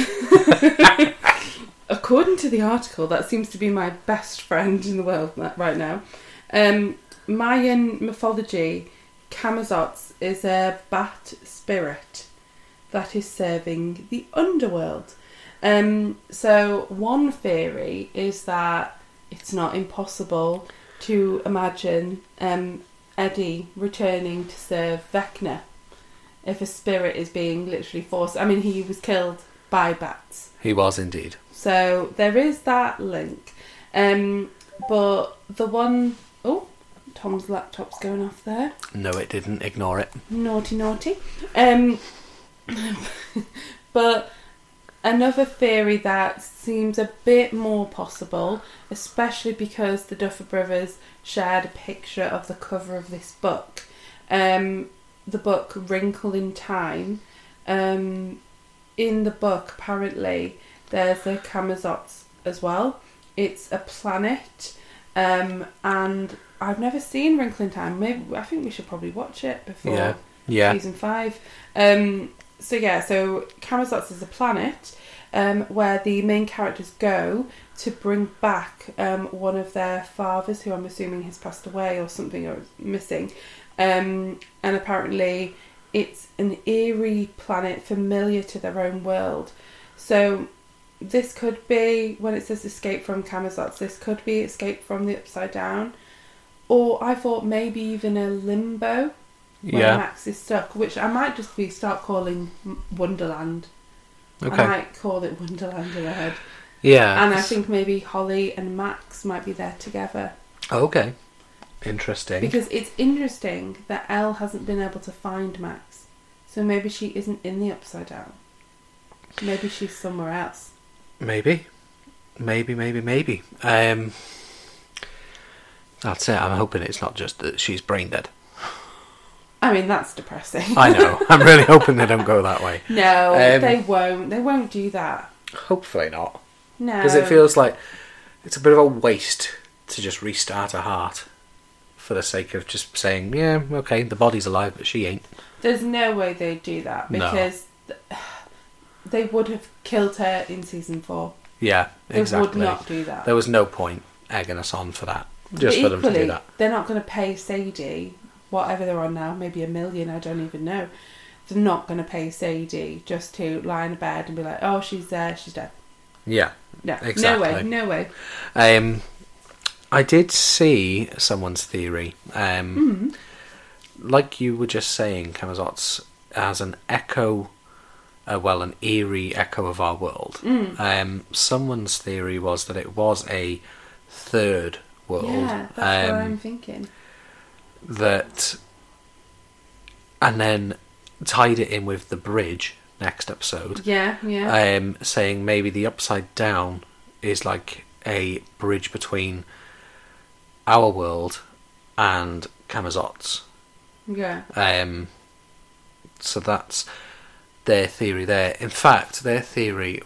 according to the article, that seems to be my best friend in the world right now. Mayan mythology, Camazotz is a bat spirit that is serving the underworld. So one theory is that it's not impossible to imagine Eddie returning to serve Vecna if a spirit is being literally forced. I mean, he was killed by bats. He was indeed. So there is that link. But the one... Oh, Tom's laptop's going off there. No, it didn't. Ignore it. Naughty, naughty. But another theory that seems a bit more possible, especially because the Duffer Brothers shared a picture of the cover of this book. The book Wrinkle in Time. In the book, apparently, there's a Camazotz as well. It's a planet, and I've never seen Wrinkle in Time. Maybe I think we should probably watch it before season 5. So Camazotz is a planet where the main characters go to bring back one of their fathers, who I'm assuming has passed away or something, or is missing. And apparently it's an eerie planet familiar to their own world. So this could be, when it says escape from Camazotz, this could be escape from the Upside Down. Or I thought maybe even a limbo where Max is stuck, which I might just start calling Wonderland. Okay. I might call it Wonderland in my head. Yeah. And I think maybe Holly and Max might be there together. Okay. Interesting. Because it's interesting that Elle hasn't been able to find Max. So maybe she isn't in the Upside Down. Maybe she's somewhere else. Maybe. That's it. I'm hoping it's not just that she's brain dead. I mean, that's depressing. I know. I'm really hoping they don't go that way. No, they won't. They won't do that. Hopefully not. No. Because it feels like it's a bit of a waste to just restart a heart for the sake of just saying, yeah, okay, the body's alive, but she ain't. There's no way they'd do that, because they would have killed her in season 4. Yeah, exactly. They would not do that. There was no point egging us on for that. Just for them to do that. They're not going to pay Sadie whatever they're on now, maybe $1 million, I don't even know. They're not going to pay Sadie just to lie in a bed and be like, oh, she's there, she's dead. Yeah, no, exactly. No way. I did see someone's theory. Like you were just saying, Camazotz as an echo, an eerie echo of our world. Someone's theory was that it was a third world. Yeah, that's what I'm thinking. And then tied it in with the bridge next episode. Yeah. Saying maybe the Upside Down is like a bridge between our world and Camazotz. Yeah. So that's their theory there. In fact, their theory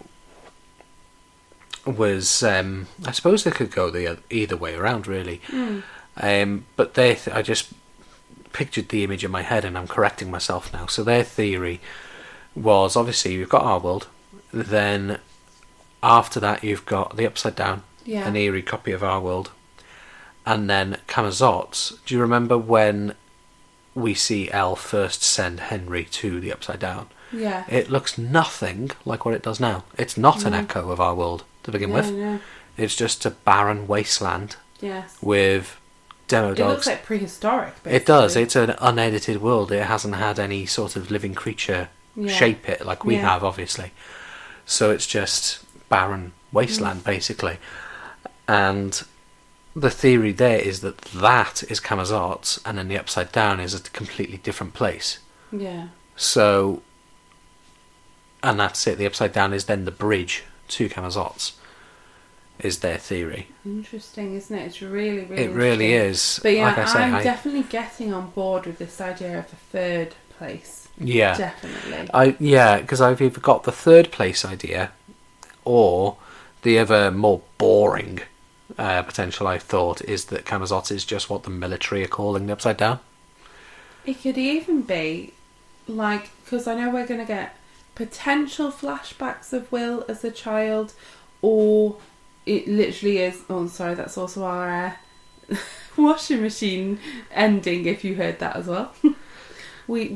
was, I suppose they could go either way around, really. But I just pictured the image in my head, and I'm correcting myself now. So their theory was, obviously, you've got our world, then after that you've got the Upside Down, an eerie copy of our world, and then Camazotz. Do you remember when we see Elle first send Henry to the Upside Down? Yeah. It looks nothing like what it does now. It's not an echo of our world to begin with. No. It's just a barren wasteland. Yes. With demo dogs. It looks like prehistoric, basically. It does. It's an unedited world. It hasn't had any sort of living creature shape it like we have, obviously. So it's just barren wasteland, basically. And the theory there is that is Camazotz, and then the Upside Down is a completely different place. Yeah. So, and that's it. The Upside Down is then the bridge to Camazotz. is their theory. Interesting, isn't it? It's really, really It really interesting. is. But yeah, like I say, I'm definitely getting on board with this idea of a third place. Yeah. Definitely. Because I've either got the third place idea or the other more boring potential I thought is that Camazotz is just what the military are calling the Upside Down. It could even be, like, because I know we're going to get potential flashbacks of Will as a child, or it literally is, oh, sorry, that's also our washing machine ending, if you heard that as well. we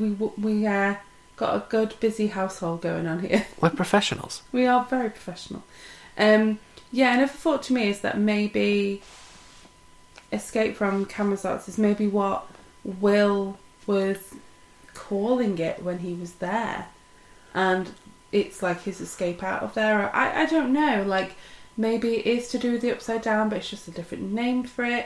got a good, busy household going on here. We're professionals. We are very professional. Yeah, another thought to me is that maybe Escape from Camazotz is maybe what Will was calling it when he was there, and it's like his escape out of there. I don't know, like maybe it is to do with the Upside Down, but it's just a different name for it.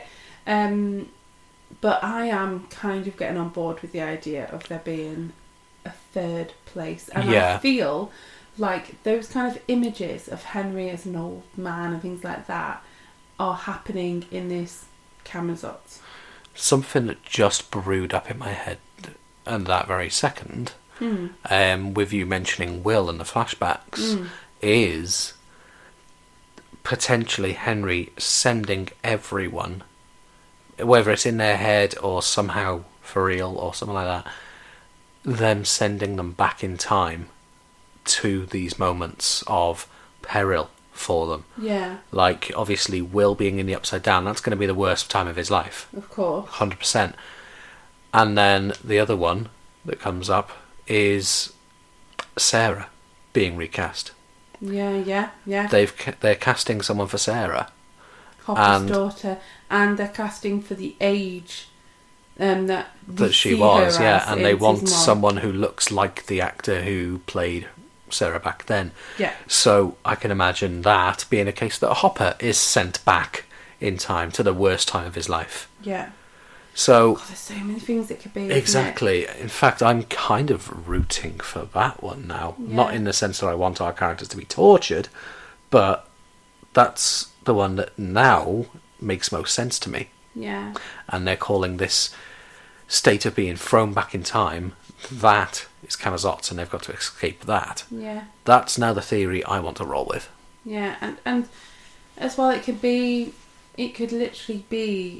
But I am kind of getting on board with the idea of there being a third place, and I feel like those kind of images of Henry as an old man and things like that are happening in this Camazotz. Something that just brewed up in my head and that very second, with you mentioning Will and the flashbacks, is potentially Henry sending everyone, whether it's in their head or somehow for real or something like that, them sending them back in time to these moments of peril for them. Yeah. Like, obviously, Will being in the Upside Down, that's going to be the worst time of his life. Of course. 100%. And then the other one that comes up is Sarah being recast. Yeah. They're casting someone for Sarah. Hopper's daughter. And they're casting for the age that she was, and they want someone who looks like the actor who played Sarah back then. Yeah. So I can imagine that being a case that Hopper is sent back in time to the worst time of his life. Yeah. So there's so many things it could be. Exactly. In fact, I'm kind of rooting for that one now. Yeah. Not in the sense that I want our characters to be tortured, but that's the one that now makes most sense to me. Yeah. And they're calling this state of being thrown back in time, that is Camazotz, and they've got to escape that. Yeah. That's now the theory I want to roll with. Yeah, and as well, it could literally be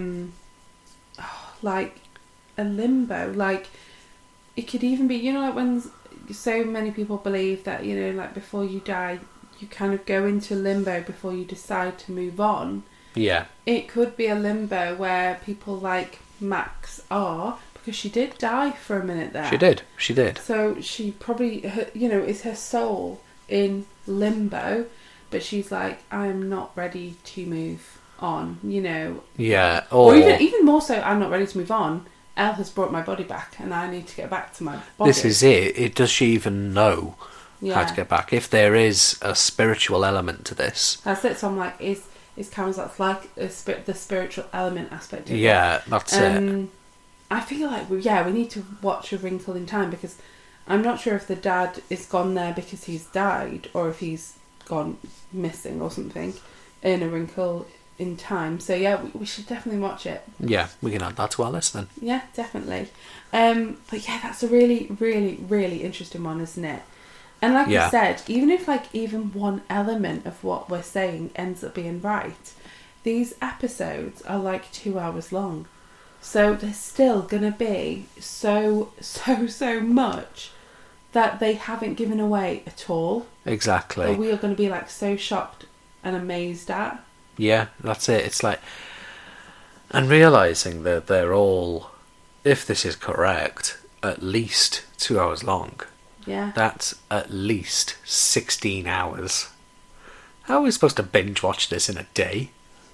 like a limbo. Like, it could even be, like when so many people believe that, like before you die, you kind of go into limbo before you decide to move on. Yeah. It could be a limbo where people like Max are, because she did die for a minute there. She did. So she probably, is her soul in limbo, but she's like, I'm not ready to move on, Yeah. Or even more so, I'm not ready to move on. Elle has brought my body back, and I need to get back to my body. This is it. Does she even know how to get back? If there is a spiritual element to this. That's it. So I'm like, is Camazotz like the spiritual element aspect of it? Yeah, that's it. I feel like we need to watch A Wrinkle in Time, because I'm not sure if the dad is gone there because he's died or if he's gone missing or something in A Wrinkle in Time. So yeah, we should definitely watch it. Yeah, we can add that to our list then. Yeah, definitely. But yeah, that's a really, really, really interesting one, isn't it? And like you said, even if even one element of what we're saying ends up being right, these episodes are like 2 hours long. So there's still going to be so much that they haven't given away at all. Exactly. That we are going to be so shocked and amazed at. Yeah, that's it. It's like... And realising that they're all, if this is correct, at least 2 hours long. Yeah. That's at least 16 hours. How are we supposed to binge watch this in a day?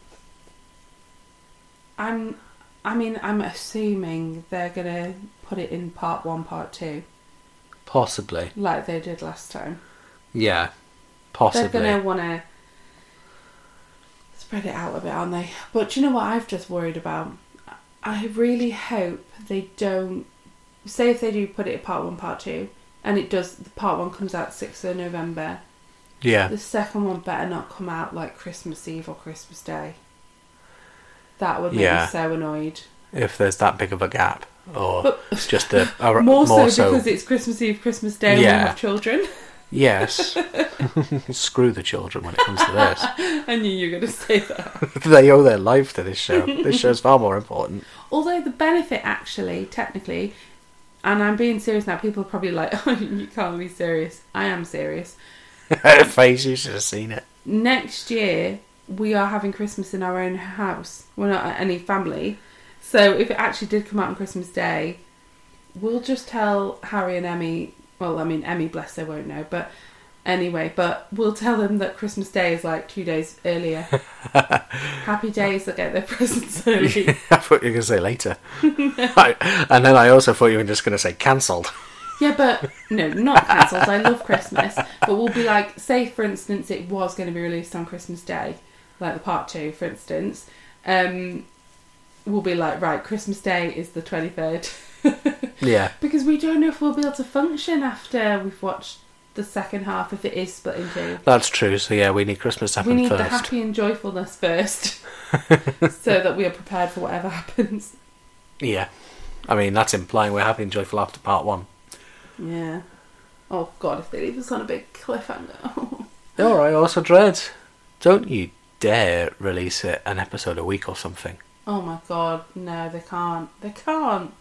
I'm assuming they're going to put it in part 1, part 2. Possibly. Like they did last time. Yeah, possibly. They're going to want to spread it out a bit, aren't they? But do you know what I've just worried about? I really hope they don't... Say if they do put it in part 1, part 2, and it does... Part 1 comes out 6th of November, Yeah. The second one better not come out like Christmas Eve or Christmas Day. That would make me so annoyed. If there's that big of a gap. Or But just a more so because it's Christmas Eve, Christmas Day, and we have children. Yes. Screw the children when it comes to this. I knew you were going to say that. They owe their life to this show. This show's far more important. Although the benefit, actually, technically, and I'm being serious now, people are probably like, oh, you can't be serious. I am serious. Her face, you should have seen it. Next year, we are having Christmas in our own house. We're not at any family. So if it actually did come out on Christmas Day, we'll just tell Harry and Emmy. Well, I mean, Emmy, bless her, won't know. But anyway, we'll tell them that Christmas Day is like 2 days earlier. Happy days, they'll get their presents early. I thought you were going to say later. And then I also thought you were just going to say cancelled. Yeah, but no, not cancelled. I love Christmas. But we'll be like, say for instance, it was going to be released on Christmas Day, like the part 2, for instance. We'll be like, right, Christmas Day is the 23rd. Yeah. Because we don't know if we'll be able to function after we've watched the second half, if it is split in 2. That's true. So yeah, we need Christmas to happen first. We need first. the happy and joyfulness first. So that we are prepared for whatever happens. Yeah. I mean, that's implying we're happy and joyful after part 1. Yeah. Oh God, if they leave us on a big cliffhanger. Alright, also Dread. Don't you dare release it an episode a week or something. Oh my God, no, they can't. They can't.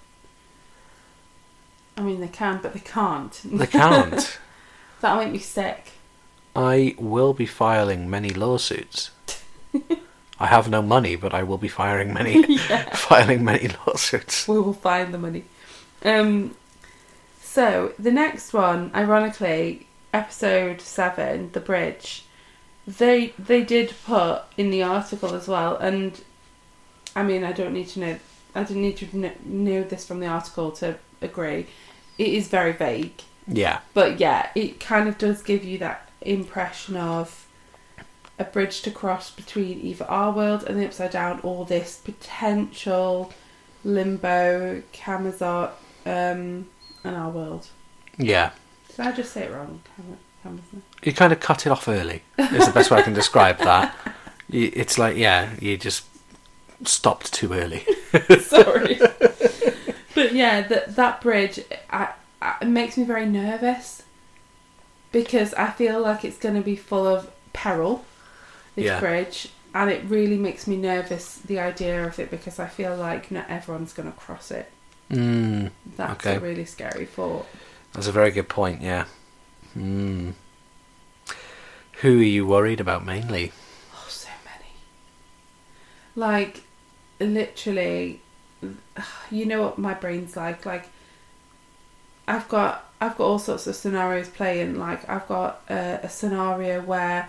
I mean, they can, but they can't. They can't. That'll make me sick. I will be filing many lawsuits. I have no money, but I will be filing many lawsuits. We will find the money. So, the next one, ironically, episode 7, The Bridge, they did put in the article as well, and I mean, I didn't need to know this from the article to agree. It is very vague. Yeah. But yeah, it kind of does give you that impression of a bridge to cross between either our world and the Upside Down, or this potential limbo, Camazot, and our world. Yeah. Did I just say it wrong? Camazot. You kind of cut it off early, is the best way I can describe that. It's like, yeah, you just stopped too early. Sorry. But yeah, that bridge, it makes me very nervous. Because I feel like it's going to be full of peril, this bridge. And it really makes me nervous, the idea of it, because I feel like not everyone's going to cross it. That's a really scary thought. That's a very good point, yeah. Who are you worried about mainly? Oh, so many. Like, literally, you know what my brain's like. Like, I've got all sorts of scenarios playing. Like, I've got a scenario where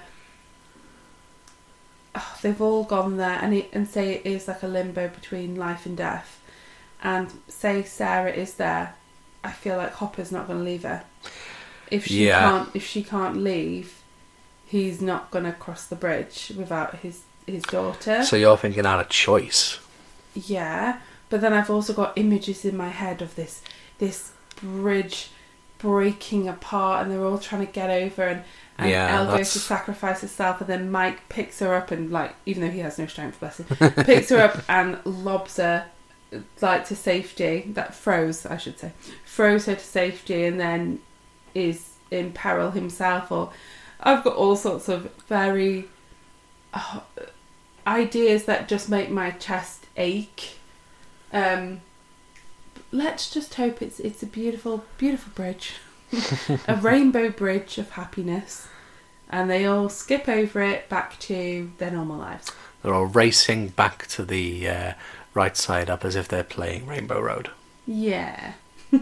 they've all gone there, and say it is like a limbo between life and death. And say Sarah is there, I feel like Hopper's not going to leave her. If she can't leave, he's not going to cross the bridge without his daughter. So you're thinking out of choice. Yeah, but then I've also got images in my head of this bridge breaking apart, and they're all trying to get over, and Elle goes to sacrifice herself, and then Mike picks her up and, like, even though he has no strength, bless him, picks her up and lobs her, like, to safety. Froze her to safety, and then is in peril himself. Or I've got all sorts of very ideas that just make my chest ache. Let's just hope it's a beautiful, beautiful bridge. A rainbow bridge of happiness. And they all skip over it back to their normal lives. They're all racing back to the right side up as if they're playing Rainbow Road. Yeah.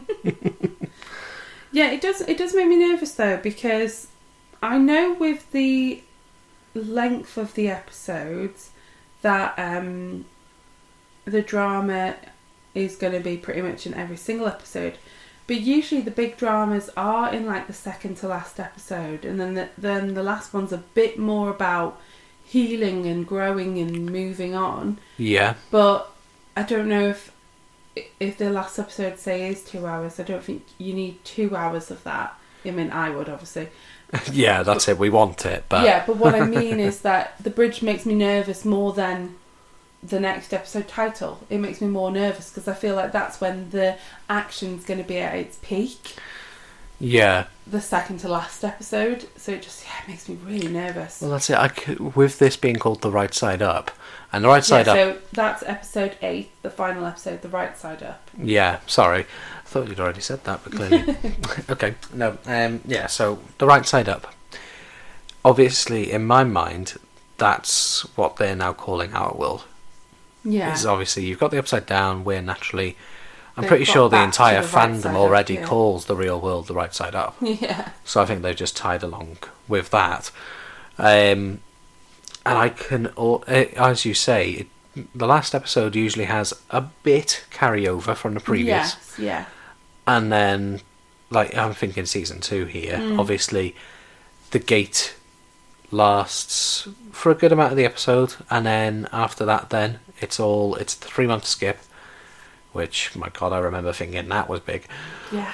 Yeah, it does make me nervous though, because I know with the length of the episodes that the drama is going to be pretty much in every single episode, but usually the big dramas are in like the second to last episode, and then the last one's a bit more about healing and growing and moving on. Yeah. But I don't know if the last episode, say, is 2 hours. I don't think you need 2 hours of that. I mean, I would, obviously. Yeah, that's it. We want it, but Yeah, but what I mean is that the bridge makes me nervous more than the next episode title. It makes me more nervous because I feel like that's when the action's going to be at its peak. yeah. The second to last episode, so it just makes me really nervous. Well, that's it. With this being called The Right Side Up, and The Right Side Up... So that's episode 8, the final episode, The Right Side Up. Yeah, sorry. I thought you'd already said that, but clearly... Okay, no. Yeah, so The Right Side Up. Obviously, in my mind, that's what they're now calling our world. Yeah. Is obviously, you've got the Upside Down, we're naturally... I'm They've pretty got sure the back to entire the right fandom side already up, yeah. calls the real world The Right Side Up. Yeah. So I think they've just tied along with that. And I can, as you say, the last episode usually has a bit carryover from the previous. Yes, yeah. And then, like, I'm thinking season 2 here. Obviously, the gate lasts for a good amount of the episode. And then after that, then, it's the 3-month skip. Which, my God, I remember thinking that was big. Yeah.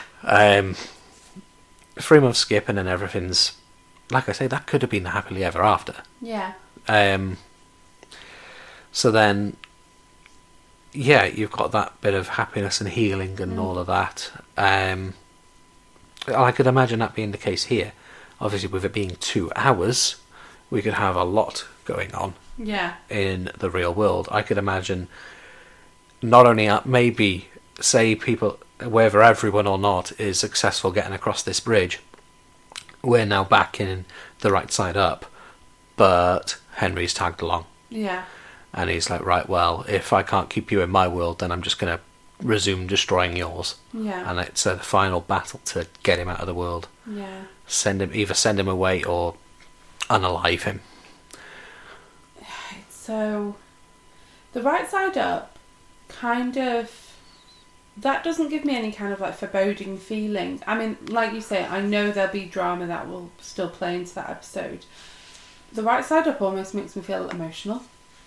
3-month skip, and then everything's, like I say, that could have been the happily ever after. Yeah. So then, yeah, you've got that bit of happiness and healing and all of that. I could imagine that being the case here. Obviously, with it being 2 hours, we could have a lot going on Yeah. in the real world. I could imagine not only maybe say people, whether everyone or not is successful getting across this bridge, we're now back in The Right Side Up, but Henry's tagged along. Yeah. And he's like, right, well, if I can't keep you in my world, then I'm just going to resume destroying yours. Yeah. And it's a final battle to get him out of the world. Yeah. Either send him away or unalive him. So, The Right Side Up kind of, that doesn't give me any kind of like foreboding feeling. I mean, like you say, I know there'll be drama that will still play into that episode. The Right Side Up almost makes me feel emotional.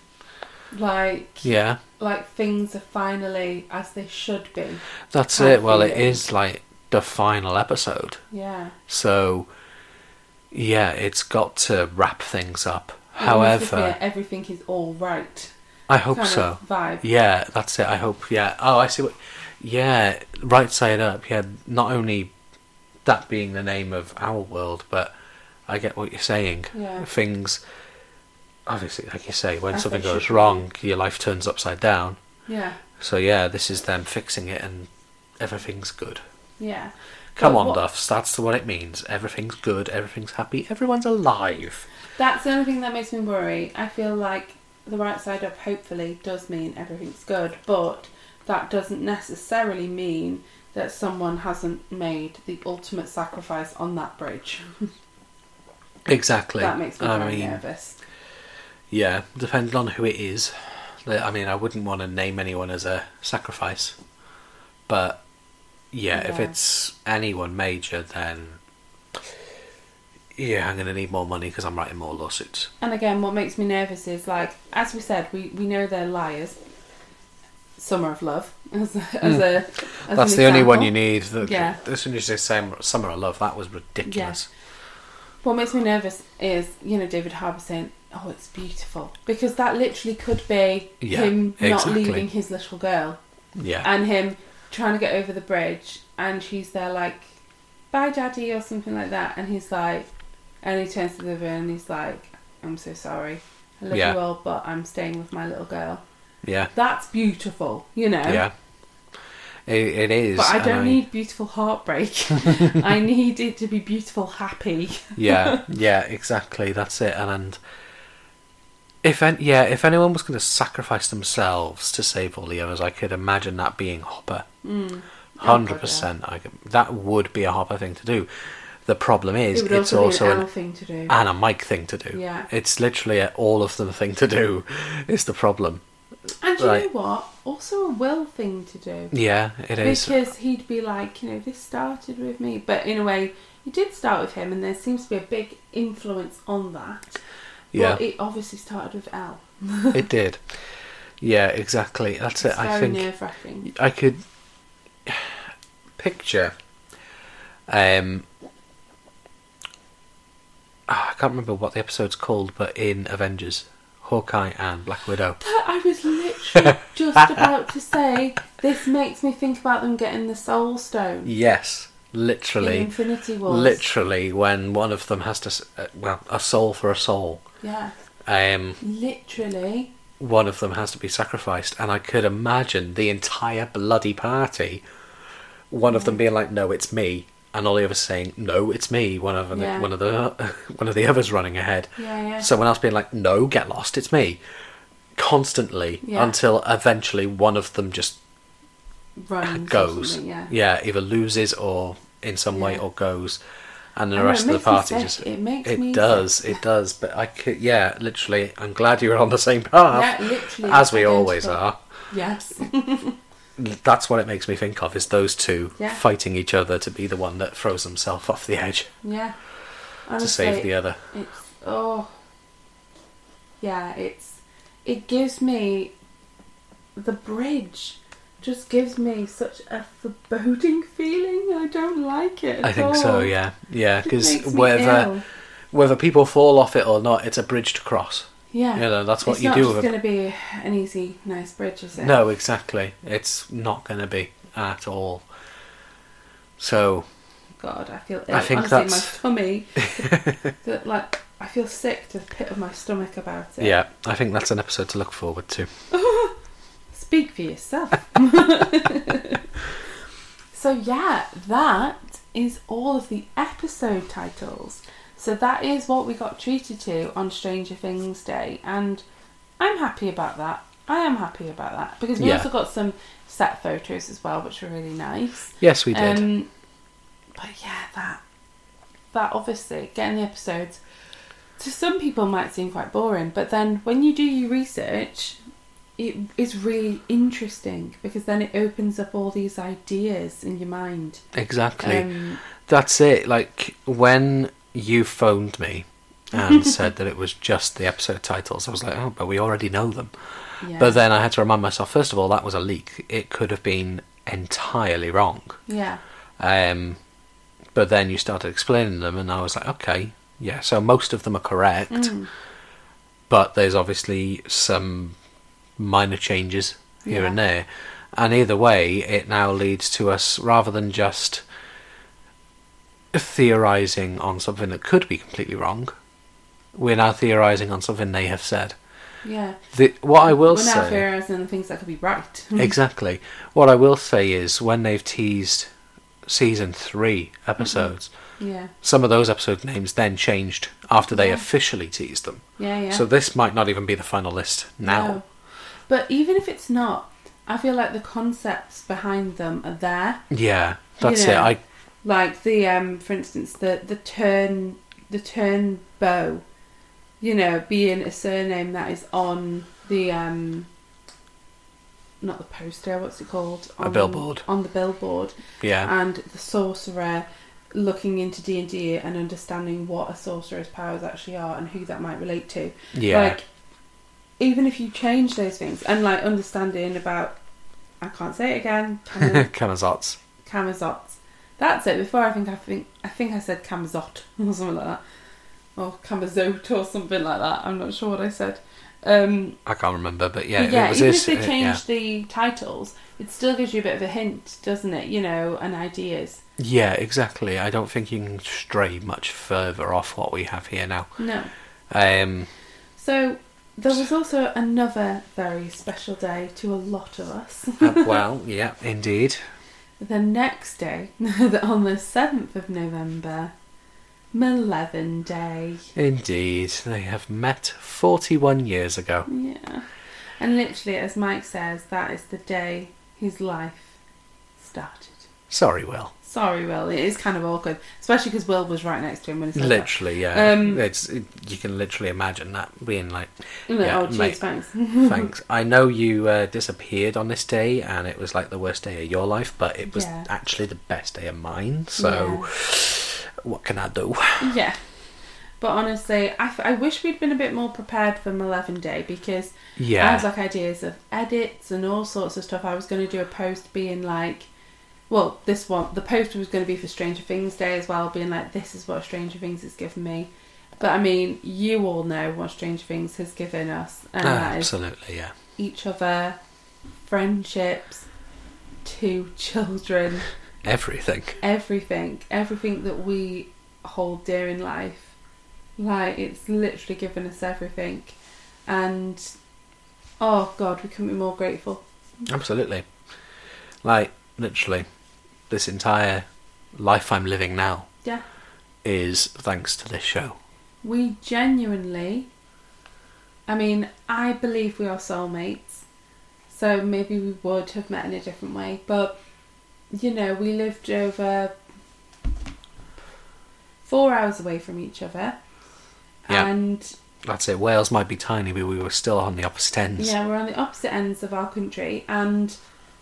Like things are finally as they should be. That's it. Well, it is like the final episode. Yeah. So, yeah, it's got to wrap things up. However, everything is all right. I hope kind so. Of vibe. Yeah, that's it. I hope. Yeah. Oh, I see what. Yeah, Right Side Up. Yeah, not only that being the name of our world, but I get what you're saying. Yeah. Things. Obviously, like you say, when As something they goes should wrong, your life turns upside down. Yeah. So yeah, this is them fixing it, and everything's good. Yeah. Come on, Duffs. That's what it means. Everything's good. Everything's happy. Everyone's alive. That's the only thing that makes me worry. I feel like The Right Side Up hopefully does mean everything's good, but that doesn't necessarily mean that someone hasn't made the ultimate sacrifice on that bridge. Exactly. That makes me very nervous. Yeah, depending on who it is. I mean, I wouldn't want to name anyone as a sacrifice, but yeah, if it's anyone major, then yeah, I'm going to need more money because I'm writing more lawsuits. And again, what makes me nervous is, like, as we said, we know they're liars. Summer of Love as That's the only one you need. Yeah. As soon as you say Summer of Love, that was ridiculous. Yeah. What makes me nervous is, David Harbour saying, "Oh, it's beautiful," because that literally could be him not leaving his little girl. Yeah. And him trying to get over the bridge, and she's there like, "Bye, Daddy," or something like that, and he's like, and he turns to the other and he's like, "I'm so sorry. I love you all, but I'm staying with my little girl." Yeah. That's beautiful, Yeah. It is. But I don't need beautiful heartbreak. I need it to be beautiful happy. Yeah, exactly. That's it. And if anyone was going to sacrifice themselves to save all the others, I could imagine that being Hopper. 100%. That would be a Hopper thing to do. The problem is, it's also an Al thing to do. And a Mike thing to do. Yeah. It's literally all of them thing to do. Is the problem. And you know what? Also a Will thing to do. Yeah, it is. Because he'd be like, this started with me. But in a way, it did start with him, and there seems to be a big influence on that. Yeah. But it obviously started with Al. It did. Yeah, exactly. That's it. I think nerve-wracking. I could picture I can't remember what the episode's called, but in Avengers, Hawkeye and Black Widow. I was literally just about to say, this makes me think about them getting the Soul Stone. Yes, literally. In Infinity Wars. Literally, when one of them has to... a soul for a soul. Yeah. Literally. One of them has to be sacrificed, and I could imagine the entire bloody party, one of them being like, no, it's me, and all the others saying, no, it's me, one of the others running ahead. Yeah. Someone else being like, no, get lost, it's me. Constantly, until eventually one of them just goes. Either loses or in some way or goes. And the rest of the party just... It does. But I could... Yeah, literally, I'm glad you're on the same path. Yeah, literally. As we always are. Yes. That's what it makes me think of, is those two fighting each other to be the one that throws himself off the edge. Yeah. Honestly, to save the other. It gives me... The bridge just gives me such a foreboding feeling. I don't like it at all. I think so, yeah. Yeah, because whether people fall off it or not, it's a bridge to cross. Yeah. You know, that's what you do with it. It's not just going to be an easy, nice bridge, is it? No, exactly. It's not going to be at all. So... God, I feel ill. I think honestly, my tummy... I feel sick to the pit of my stomach about it. Yeah, I think that's an episode to look forward to. Speak for yourself. So yeah, that is all of the episode titles. So that is what we got treated to on Stranger Things Day, and I'm happy about that. I am happy about that because we also got some set photos as well, which were really nice. Yes, we did. But yeah, that obviously getting the episodes to some people might seem quite boring, but then when you do your research, it is really interesting because then it opens up all these ideas in your mind. Exactly. That's it. Like when you phoned me and said that it was just the episode titles, I was like, oh, but we already know them. Yeah. But then I had to remind myself, first of all, that was a leak. It could have been entirely wrong. Yeah. But then you started explaining them and I was like, okay, yeah, so most of them are correct. But there's obviously some minor changes here and there. And either way, it now leads to us, rather than just theorising on something that could be completely wrong, we're now theorising on something they have said. Yeah. What I will say... We're now theorising on things that could be right. Exactly. What I will say is, when they've teased season 3 episodes, some of those episode names then changed after they officially teased them. Yeah. So this might not even be the final list now. No. But even if it's not, I feel like the concepts behind them are there. Yeah, that's it. Like the for instance, the Turnbow, being a surname that is on the not the poster, what's it called? A billboard. On the billboard. Yeah. And the sorcerer looking into D&D and understanding what a sorcerer's powers actually are and who that might relate to. Yeah. Like, even if you change those things and like understanding about, I can't say it again. Camazotz. That's it. Before I think I said Camazot or something like that, or Camazot or something like that. I'm not sure what I said. I can't remember, but yeah, it was even if they change the titles, it still gives you a bit of a hint, doesn't it? And ideas. Yeah, exactly. I don't think you can stray much further off what we have here now. No. So there was also another very special day to a lot of us. Well, yeah, indeed. The next day, on the 7th of November, Malevolent Day. Indeed, they have met 41 years ago. Yeah. And literally, as Mike says, that is the day his life started. Sorry, Will. It is kind of awkward, especially because Will was right next to him when he said literally, that. Yeah. You can literally imagine that being like, geez, thanks. Thanks. I know you disappeared on this day, and it was like the worst day of your life, but it was actually the best day of mine. So, what can I do? Yeah. But honestly, I wish we'd been a bit more prepared for Malevolent Day because I had like ideas of edits and all sorts of stuff. I was going to do a post being like, well, the post was going to be for Stranger Things Day as well, being like, this is what Stranger Things has given me. But I mean, you all know what Stranger Things has given us, and that is absolutely, yeah. each other, friendships, 2 children, Everything that we hold dear in life. Like, it's literally given us everything, and oh God, we couldn't be more grateful. Absolutely. Like, literally, this entire life I'm living now is thanks to this show. We genuinely, I mean, I believe we are soulmates, so maybe we would have met in a different way, but, you know, we lived over 4 hours away from each other, and... That's it, Wales might be tiny, but we were still on the opposite ends. Yeah, we're on the opposite ends of our country, and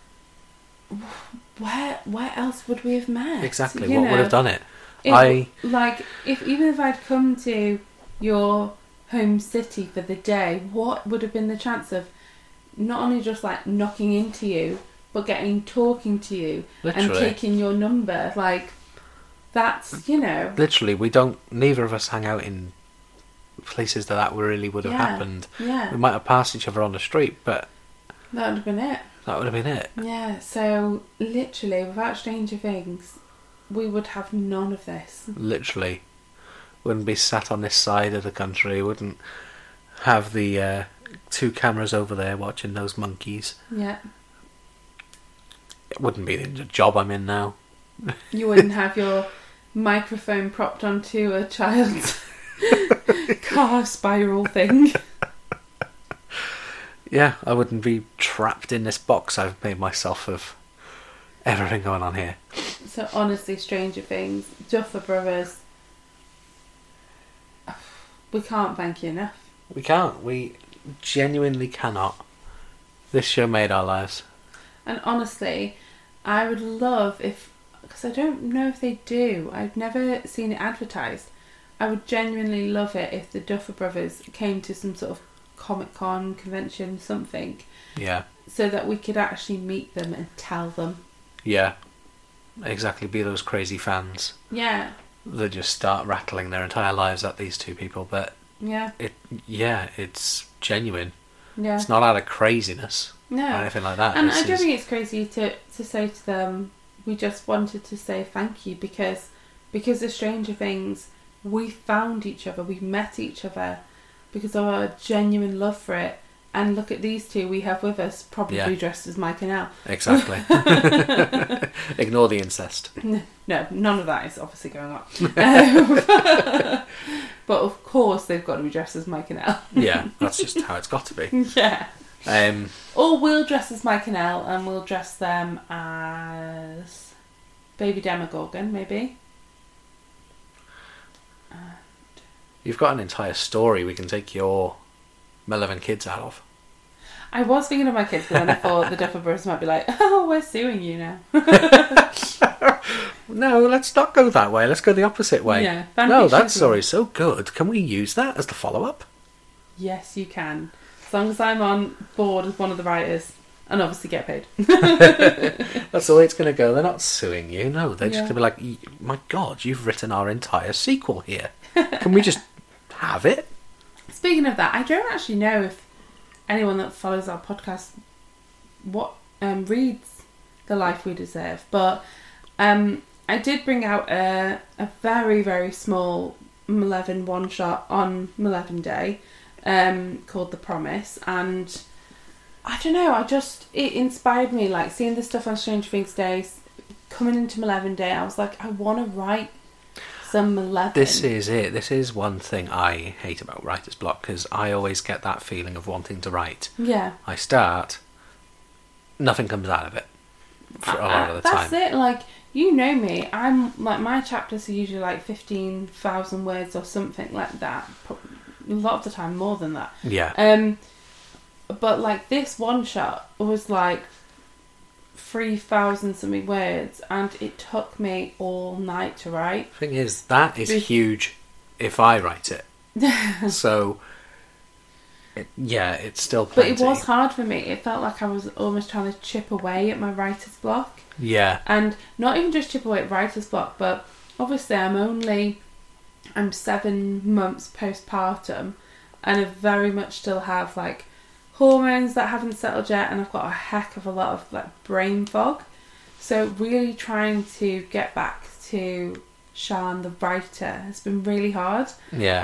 where else would we have met? Exactly, what would have done it? Even if I'd come to your home city for the day, what would have been the chance of not only just like knocking into you, but talking to you, literally, and taking your number? Like, that's, you know, literally, neither of us hang out in places that really would have happened. Yeah, we might have passed each other on the street, but that would have been it. Yeah, so literally, without Stranger Things, we would have none of this. Literally. Wouldn't be sat on this side of the country, wouldn't have the 2 cameras over there watching those monkeys. Yeah. It wouldn't be the job I'm in now. You wouldn't have your microphone propped onto a child's car spiral thing. Yeah, I wouldn't be trapped in this box I've made myself of everything going on here. So honestly, Stranger Things, Duffer Brothers, we can't thank you enough. We can't. We genuinely cannot. This show made our lives. And honestly, I would love if, because I don't know if they do, I've never seen it advertised, I would genuinely love it if the Duffer Brothers came to some sort of Comic-Con convention, something. Yeah. So that we could actually meet them and tell them. Yeah. Exactly, be those crazy fans. Yeah. That just start rattling their entire lives at these 2 people, but yeah, it's genuine. Yeah. It's not out of craziness. No. Or anything like that. And I don't think it's crazy to say to them, we just wanted to say thank you because of Stranger Things, we found each other, we met each other because of our genuine love for it. And look at these 2 we have with us, probably dressed as Mike and Elle. Exactly. Ignore the incest. No, none of that is obviously going on. But of course they've got to be dressed as Mike and Elle. Yeah, that's just how it's got to be. Yeah. Or we'll dress as Mike and Elle, and we'll dress them as Baby Demogorgon, maybe. You've got an entire story we can take your Malevolent kids out of. I was thinking of my kids, but then I thought the Duffer Brothers might be like, oh, we're suing you now. No, let's not go that way. Let's go the opposite way. Yeah, no, that story's so good. Can we use that as the follow-up? Yes, you can. As long as I'm on board as one of the writers. And obviously get paid. That's the way it's going to go. They're not suing you. No, they're just going to be like, my God, you've written our entire sequel here. Can we just have it? Speaking of that, I don't actually know if anyone that follows our podcast reads The Life We Deserve, but I did bring out a very, very small Malevolent one-shot on Malevolent Day called The Promise, and I don't know, it inspired me, like seeing the stuff on Stranger Things Days, coming into Malevolent Day, I was like, I want to write some Malevolent. This is it. This is one thing I hate about writer's block, because I always get that feeling of wanting to write. Yeah. I start, nothing comes out of it for a lot of the time. That's it, like, you know me, I'm like, my chapters are usually like 15,000 words or something like that. A lot of the time more than that. Yeah. But like this one shot was like 3,000 something words, and it took me all night to write. Thing is, that is huge if I write it. So, it's still plenty. But it was hard for me. It felt like I was almost trying to chip away at my writer's block. Yeah. And not even just chip away at writer's block, but obviously I'm only I'm 7 months postpartum, and I very much still have like hormones that haven't settled yet, and I've got a heck of a lot of like brain fog. So really trying to get back to Sian the writer has been really hard. Yeah.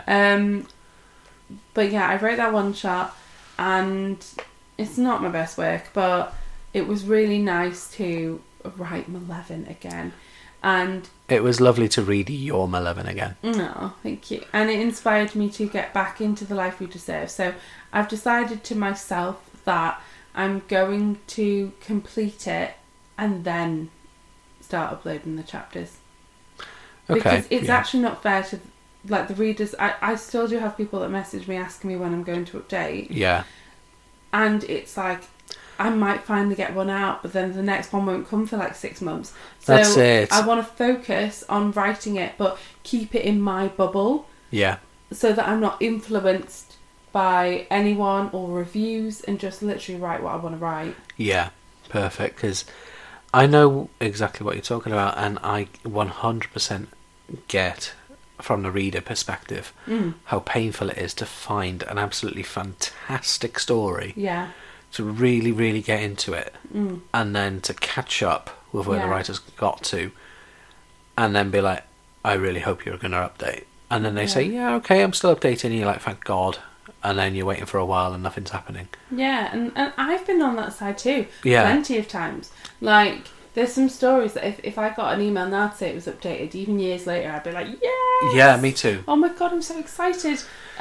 But yeah, I wrote that one shot, and it's not my best work, but it was really nice to write Malevolent again. And it was lovely to read your Malevolent again. No, thank you. And it inspired me to get back into the life we deserve. So I've decided to myself that I'm going to complete it and then start uploading the chapters. Okay. Because it's actually not fair to like the readers. I still do have people that message me asking me when I'm going to update. Yeah. And it's like, I might finally get one out, but then the next one won't come for like 6 months. So that's it. I want to focus on writing it, but keep it in my bubble. Yeah. So that I'm not influenced by anyone or reviews, and just literally write what I want to write. Yeah, perfect. Because I know exactly what you're talking about, and I 100% get from the reader perspective how painful it is to find an absolutely fantastic story. Yeah. To really, really get into it, and then to catch up with where the writer's got to, and then be like, I really hope you're going to update. And then they say, yeah, okay, I'm still updating. And you're like, thank God. And then you're waiting for a while and nothing's happening. Yeah, and I've been on that side too. Yeah. Plenty of times. Like, there's some stories that if I got an email now to say it was updated, even years later, I'd be like, yes! Yeah, me too. Oh my God, I'm so excited.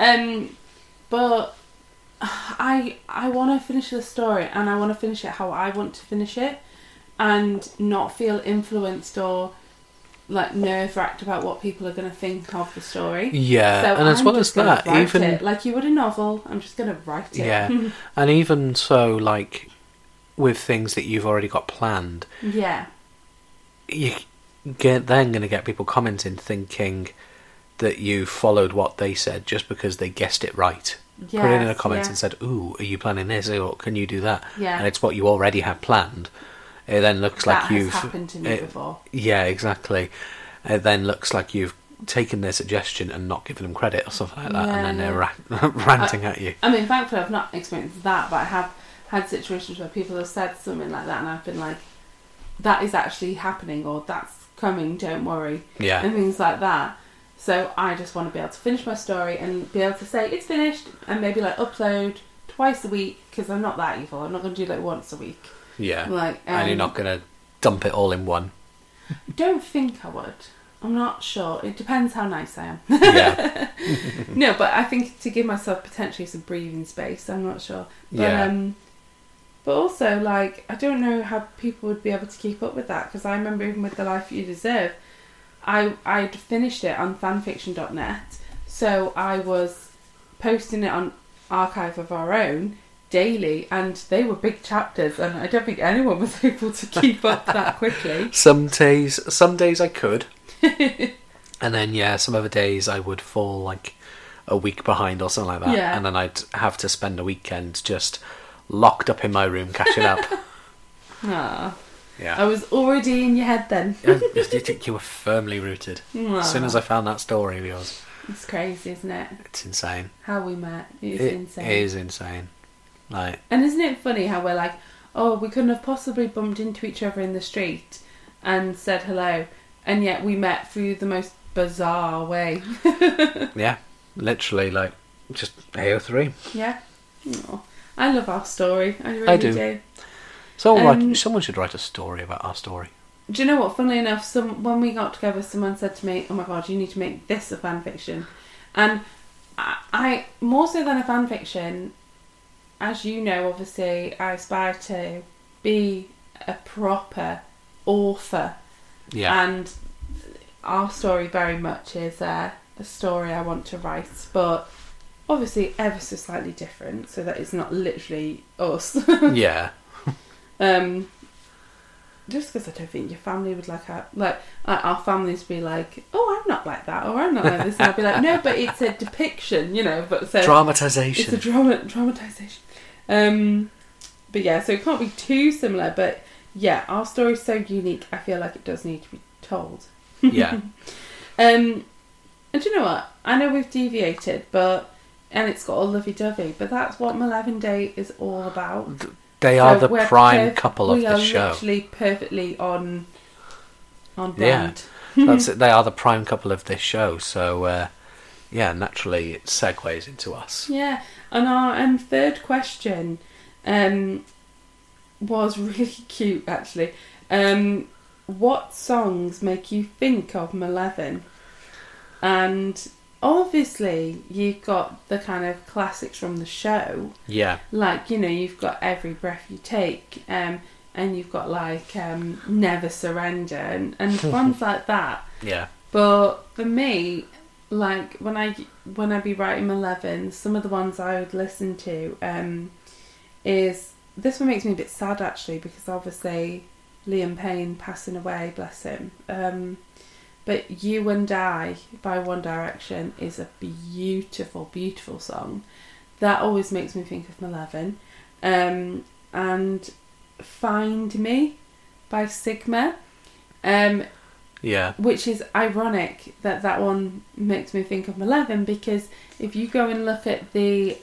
But I want to finish the story, and I want to finish it how I want to finish it, and not feel influenced or like nerve-wracked about what people are going to think of the story. Yeah, so and as well as that, even it. Like you would a novel, I'm just going to write it. Yeah, and even so, like with things that you've already got planned, yeah, you then going to get people commenting thinking that you followed what they said just because they guessed it right. Yes, put it in a comment and said, ooh, are you planning this, or can you do that? Yeah. And it's what you already had planned. It then looks like that you've... has happened to me before. Yeah, exactly. It then looks like you've taken their suggestion and not given them credit or something like that, and then they're ranting at you. I mean, thankfully I've not experienced that, but I have had situations where people have said something like that, and I've been like, that is actually happening, or that's coming, don't worry. Yeah. And things like that. So I just want to be able to finish my story and be able to say it's finished, and maybe like upload twice a week, because I'm not that evil. I'm not going to do like once a week. Yeah. Like, and you're not going to dump it all in one. Don't think I would. I'm not sure. It depends how nice I am. Yeah. No, but I think to give myself potentially some breathing space. I'm not sure. But, yeah. But also, like, I don't know how people would be able to keep up with that, because I remember even with The Life You Deserve, I'd finished it on fanfiction.net, so I was posting it on Archive of Our Own daily, and they were big chapters, and I don't think anyone was able to keep up that quickly. Some days I could, and then some other days I would fall like a week behind or something like that, and then I'd have to spend a weekend just locked up in my room catching up. Ah. Yeah. I was already in your head then. You were firmly rooted. Aww. As soon as I found that story of yours. It's crazy, isn't it? It's insane. How we met. It's insane. It is insane. Like, and isn't it funny how we're like, oh, we couldn't have possibly bumped into each other in the street and said hello, and yet we met through the most bizarre way. yeah, literally, like, just AO3. Yeah. Aww. I love our story. I really do. Someone should write a story about our story. Do you know what? Funnily enough, when we got together, someone said to me, "Oh my God, you need to make this a fan fiction." And I more so than a fan fiction, as you know, obviously, I aspire to be a proper author. Yeah. And our story very much is a story I want to write, but obviously ever so slightly different, so that it's not literally us. Yeah. Just because I don't think your family would like our families be like, oh, I'm not like that, or I'm not like this, and I'd be like, no, but it's a depiction, but so dramatisation. It's a dramatisation. But yeah, so it can't be too similar, but yeah, our story's so unique. I feel like it does need to be told. Yeah. And do you know what? I know we've deviated, and it's got all lovey-dovey, but that's what Malevolent Day is all about. They are the prime couple of the show. We are literally perfectly on brand. Yeah, that's it. They are the prime couple of this show. So, naturally it segues into us. Yeah, and our third question was really cute, actually. What songs make you think of Malevolent? And obviously you've got the kind of classics from the show. Yeah. Like, you've got Every Breath You Take, and you've got like Never Surrender and ones like that. Yeah. But for me, like when I be writing Malevolent, some of the ones I would listen to is, this one makes me a bit sad actually, because obviously Liam Payne passing away, bless him. But You and I by One Direction is a beautiful, beautiful song. That always makes me think of Malevolent. And Find Me by Sigma. Yeah. Which is ironic that one makes me think of Malevolent, because if you go and look at the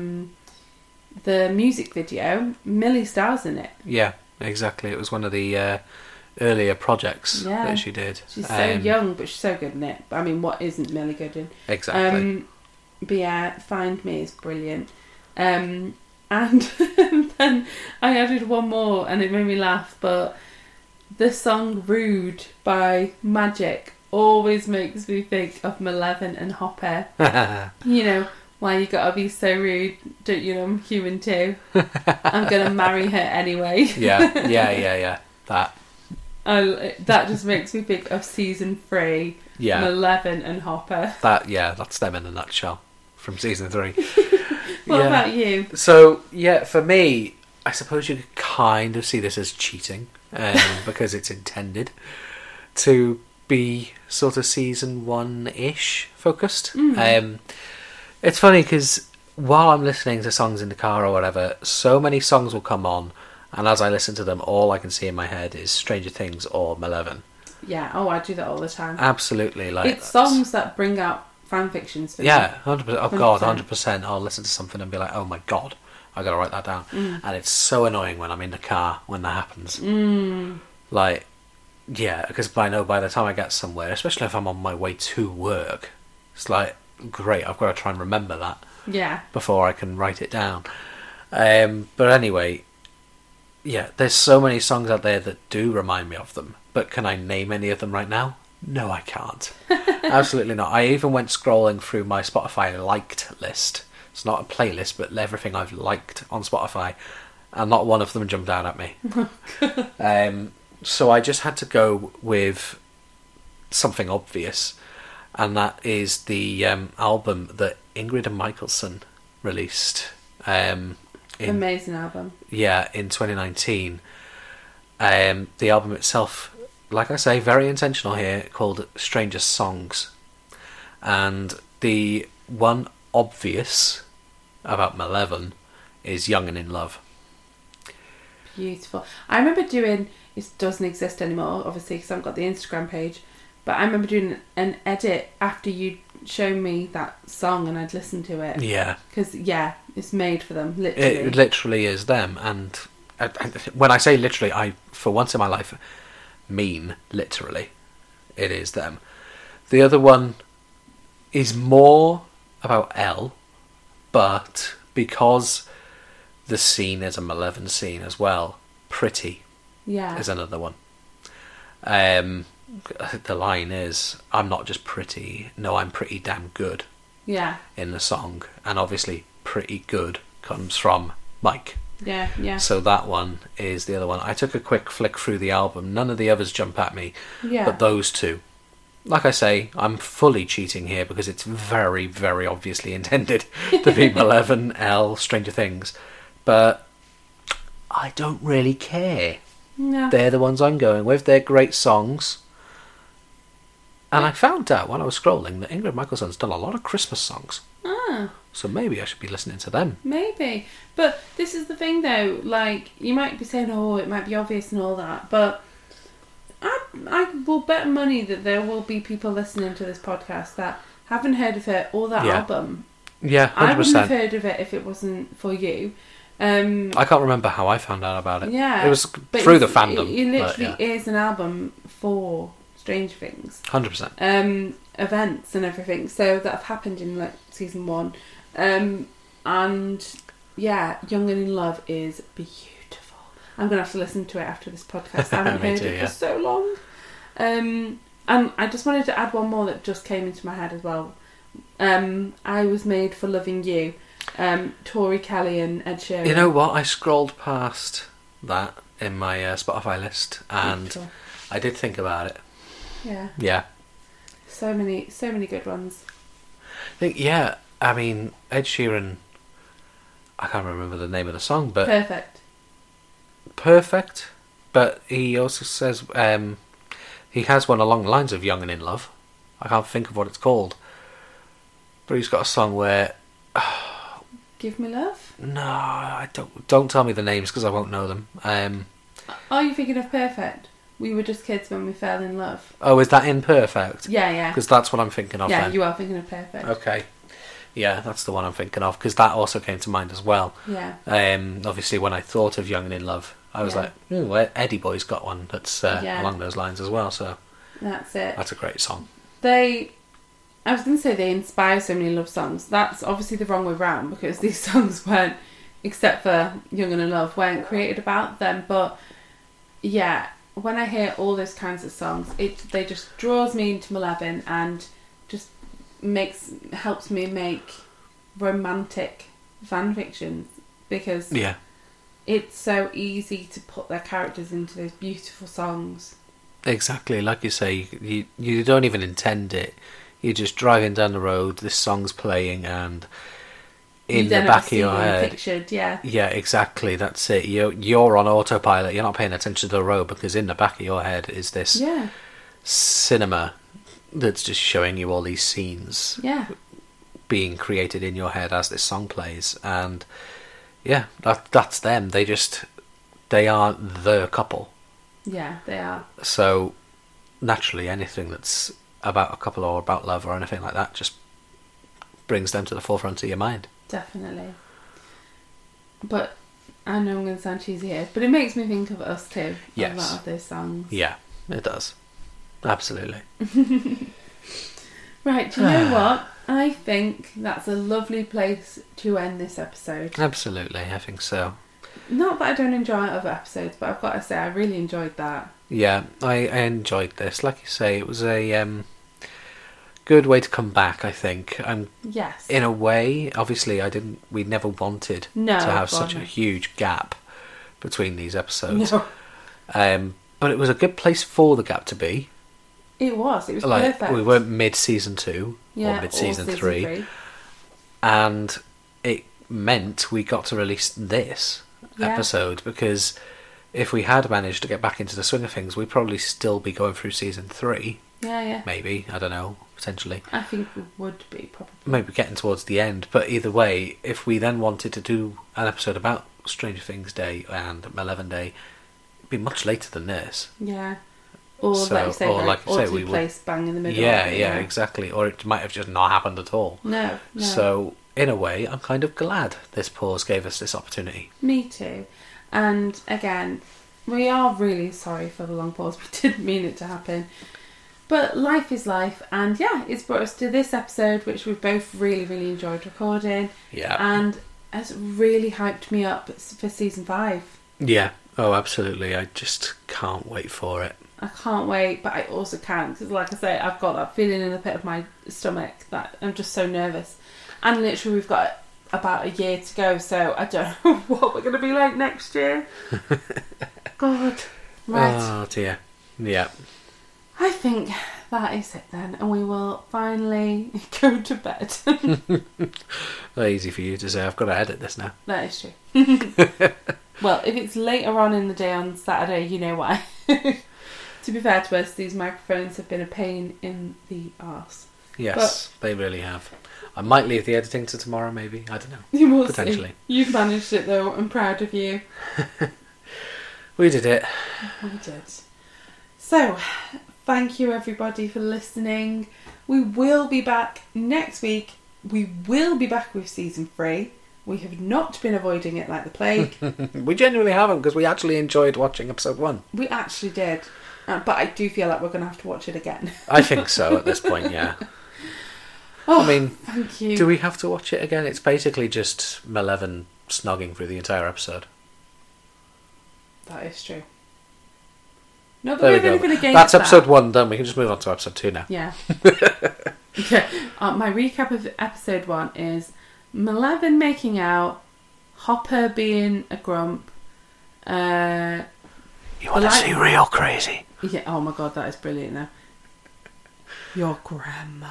music video, Millie stars in it. Yeah, exactly. It was one of the earlier projects that she did. She's so young, but she's so good in it. I mean, what isn't Millie good in? Exactly. But yeah, Find Me is brilliant. And then I added one more and it made me laugh, but the song Rude by Magic always makes me think of Malevolent and Hopper. Why you gotta be so rude? Don't you know I'm human too? I'm gonna marry her anyway. Yeah. That just makes me think of season 3. Yeah. Malevolent and Hopper. That's them in a nutshell from season 3. What about you? So, for me, I suppose you could kind of see this as cheating, because it's intended to be sort of season 1-ish focused. It's funny because while I'm listening to songs in the car or whatever, so many songs will come on, and as I listen to them, all I can see in my head is Stranger Things or Malevolent. Yeah, I do that all the time. Absolutely. It's songs that bring out fan fictions for me. Yeah, 100%. Oh God, 100%. I'll listen to something and be like, oh my God, I gotta write that down. And it's so annoying when I'm in the car when that happens. Because I know by the time I get somewhere, especially if I'm on my way to work, it's like, great, I've got to try and remember that. Yeah. Before I can write it down. But anyway, there's so many songs out there that do remind me of them. But can I name any of them right now? No, I can't. Absolutely not. I even went scrolling through my Spotify liked list. It's not a playlist, but everything I've liked on Spotify, and not one of them jumped out at me. So I just had to go with something obvious, and that is the album that Ingrid and Michaelson released. Amazing album. Yeah, in 2019. The album itself, like I say, very intentional here, called Strangest Songs. And the one obvious about Malevolent is Young and in Love. Beautiful. I remember doing, it doesn't exist anymore, obviously, because I haven't got the Instagram page, but I remember doing an edit after you'd shown me that song and I'd listened to it. Yeah. Because, it's made for them, literally. It literally is them. And when I say literally, I, for once in my life, mean literally. It is them. The other one is more about Elle, but because the scene is a Malevolent scene as well, Pretty is another one. The line is, I'm not just pretty, no, I'm pretty damn good. Yeah. In the song. And obviously, pretty good comes from Mike. Yeah. So that one is the other one. I took a quick flick through the album. None of the others jump at me. Yeah. But those two. Like I say, I'm fully cheating here because it's very, very obviously intended to be Malevolent, Elle, Stranger Things. But I don't really care. No. They're the ones I'm going with. They're great songs. And I found out when I was scrolling that Ingrid Michaelson's done a lot of Christmas songs. So maybe I should be listening to them. Maybe. But this is the thing though, like, you might be saying, oh, it might be obvious and all that, but I will bet money that there will be people listening to this podcast that haven't heard of it or that Yeah. album. Yeah, 100%. I wouldn't have heard of it if it wasn't for you. I can't remember how I found out about it. Yeah. It was But through the fandom. It literally but, yeah. is an album for Stranger Things. 100%. Events and everything. So that have happened in like season 1. And yeah, Young and in Love is beautiful. I'm going to have to listen to it after this podcast. I haven't Me heard too, it yeah. for so long. And I just wanted to add one more that just came into my head as well. I Was Made for Loving You. Tori Kelly and Ed Sheeran. You know what? I scrolled past that in my Spotify list, and Beautiful. I did think about it. Yeah. Yeah. So many good ones. Yeah, I mean, Ed Sheeran, I can't remember the name of the song, but Perfect. But he also says he has one along the lines of Young and in Love. I can't think of what it's called. But he's got a song where... Give Me Love? No, I don't tell me the names because I won't know them. Are you thinking of Perfect? We were just kids when we fell in love. Oh, is that Imperfect? Yeah. Because that's what I'm thinking of Yeah, then. you are thinking of Perfect. Okay. Yeah, that's the one I'm thinking of, because that also came to mind as well. Yeah. Obviously, when I thought of Young and in Love, I was like, Eddie Boy's got one that's along those lines as well, so... That's it. That's a great song. I was going to say they inspire so many love songs. That's obviously the wrong way round, because these songs weren't, except for Young and in Love, weren't created about them. But yeah, when I hear all those kinds of songs, they just draws me into Malevolent and just helps me make romantic fan fictions, because it's so easy to put their characters into those beautiful songs. Exactly, like you say, you don't even intend it. You're just driving down the road, this song's playing, and in the back of your head... Pictured, yeah, exactly, that's it. You're on autopilot, you're not paying attention to the road, because in the back of your head is this cinema that's just showing you all these scenes being created in your head as this song plays. And yeah, that's them. They are the couple. Yeah, they are. So naturally, anything that's about a couple or about love or anything like that just brings them to the forefront of your mind. Definitely. But I know I'm going to sound cheesy here, but it makes me think of us too. Yes. A lot of those songs. Yeah, it does. Absolutely. Right, do you know what? I think that's a lovely place to end this episode. Absolutely, I think so. Not that I don't enjoy other episodes, but I've got to say I really enjoyed that. Yeah, I enjoyed this. Like you say, it was a good way to come back, I think. Yes. In a way, obviously, we never wanted to have such a huge gap between these episodes. No. But it was a good place for the gap to be. It was Like, perfect. we weren't mid-season 2 or mid-season 3. And it meant we got to release this episode, because if we had managed to get back into the swing of things, we'd probably still be going through season 3. Yeah. Maybe, I don't know, potentially. I think we would be, probably. Maybe getting towards the end, but either way, if we then wanted to do an episode about Stranger Things Day and Malevolent Day, it'd be much later than this. Yeah. Or like you say, we placed bang in the middle. Yeah, exactly. Or it might have just not happened at all. No. So, in a way, I'm kind of glad this pause gave us this opportunity. Me too. And again, we are really sorry for the long pause. We didn't mean it to happen. But life is life. And yeah, it's brought us to this episode, which we've both really, really enjoyed recording. Yeah. And has really hyped me up for season 5. Yeah. Oh, absolutely. I just can't wait for it. I can't wait, but I also can't, because like I say, I've got that feeling in the pit of my stomach that I'm just so nervous. And literally we've got about a year to go, so I don't know what we're going to be like next year. God. Right. Oh dear. Yeah. I think that is it then, and we will finally go to bed. Easy for you to say. I've got to edit this now. That is true. Well, if it's later on in the day on Saturday, you know why. To be fair to us, these microphones have been a pain in the arse. Yes, they really have. I might leave the editing to tomorrow, maybe. I don't know. You will potentially. See. You've managed it though. I'm proud of you. We did it. We did. So, thank you everybody for listening. We will be back next week. We will be back with season 3. We have not been avoiding it like the plague. We genuinely haven't, because we actually enjoyed watching episode 1. We actually did. But I do feel like we're going to have to watch it again. I think so at this point, yeah. Oh, I mean, thank you. do we have to watch it again? It's basically just Maleven snogging through the entire episode. That is true. Not that There we we have go. anything against That's episode that. 1 done. We can just move on to episode 2 now. Yeah. Yeah. My recap of episode 1 is Maleven making out, Hopper being a grump. You want to see real crazy? Yeah. Oh my god, that is brilliant now. Your grandma.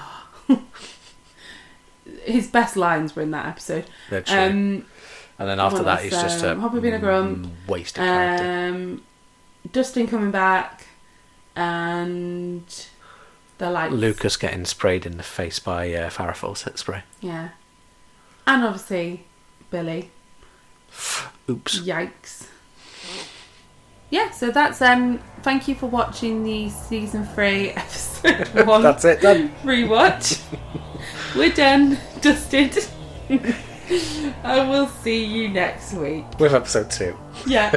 His best lines were in that episode. Literally. And then after that, he's just a Hopper being a grump. wasted character. Dustin coming back, and the lights. Lucas getting sprayed in the face by Farrell's spray. Yeah. And obviously, Billy. Oops. Yikes. Yeah, so that's thank you for watching the season 3 episode 1 That's it, done. rewatch. We're done, dusted. I will see you next week. With episode 2. Yeah.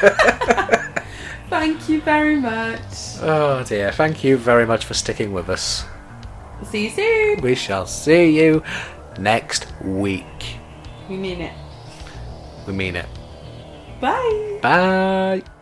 Thank you very much. Oh dear, thank you very much for sticking with us. See you soon. We shall see you next week. We mean it. We mean it. Bye. Bye.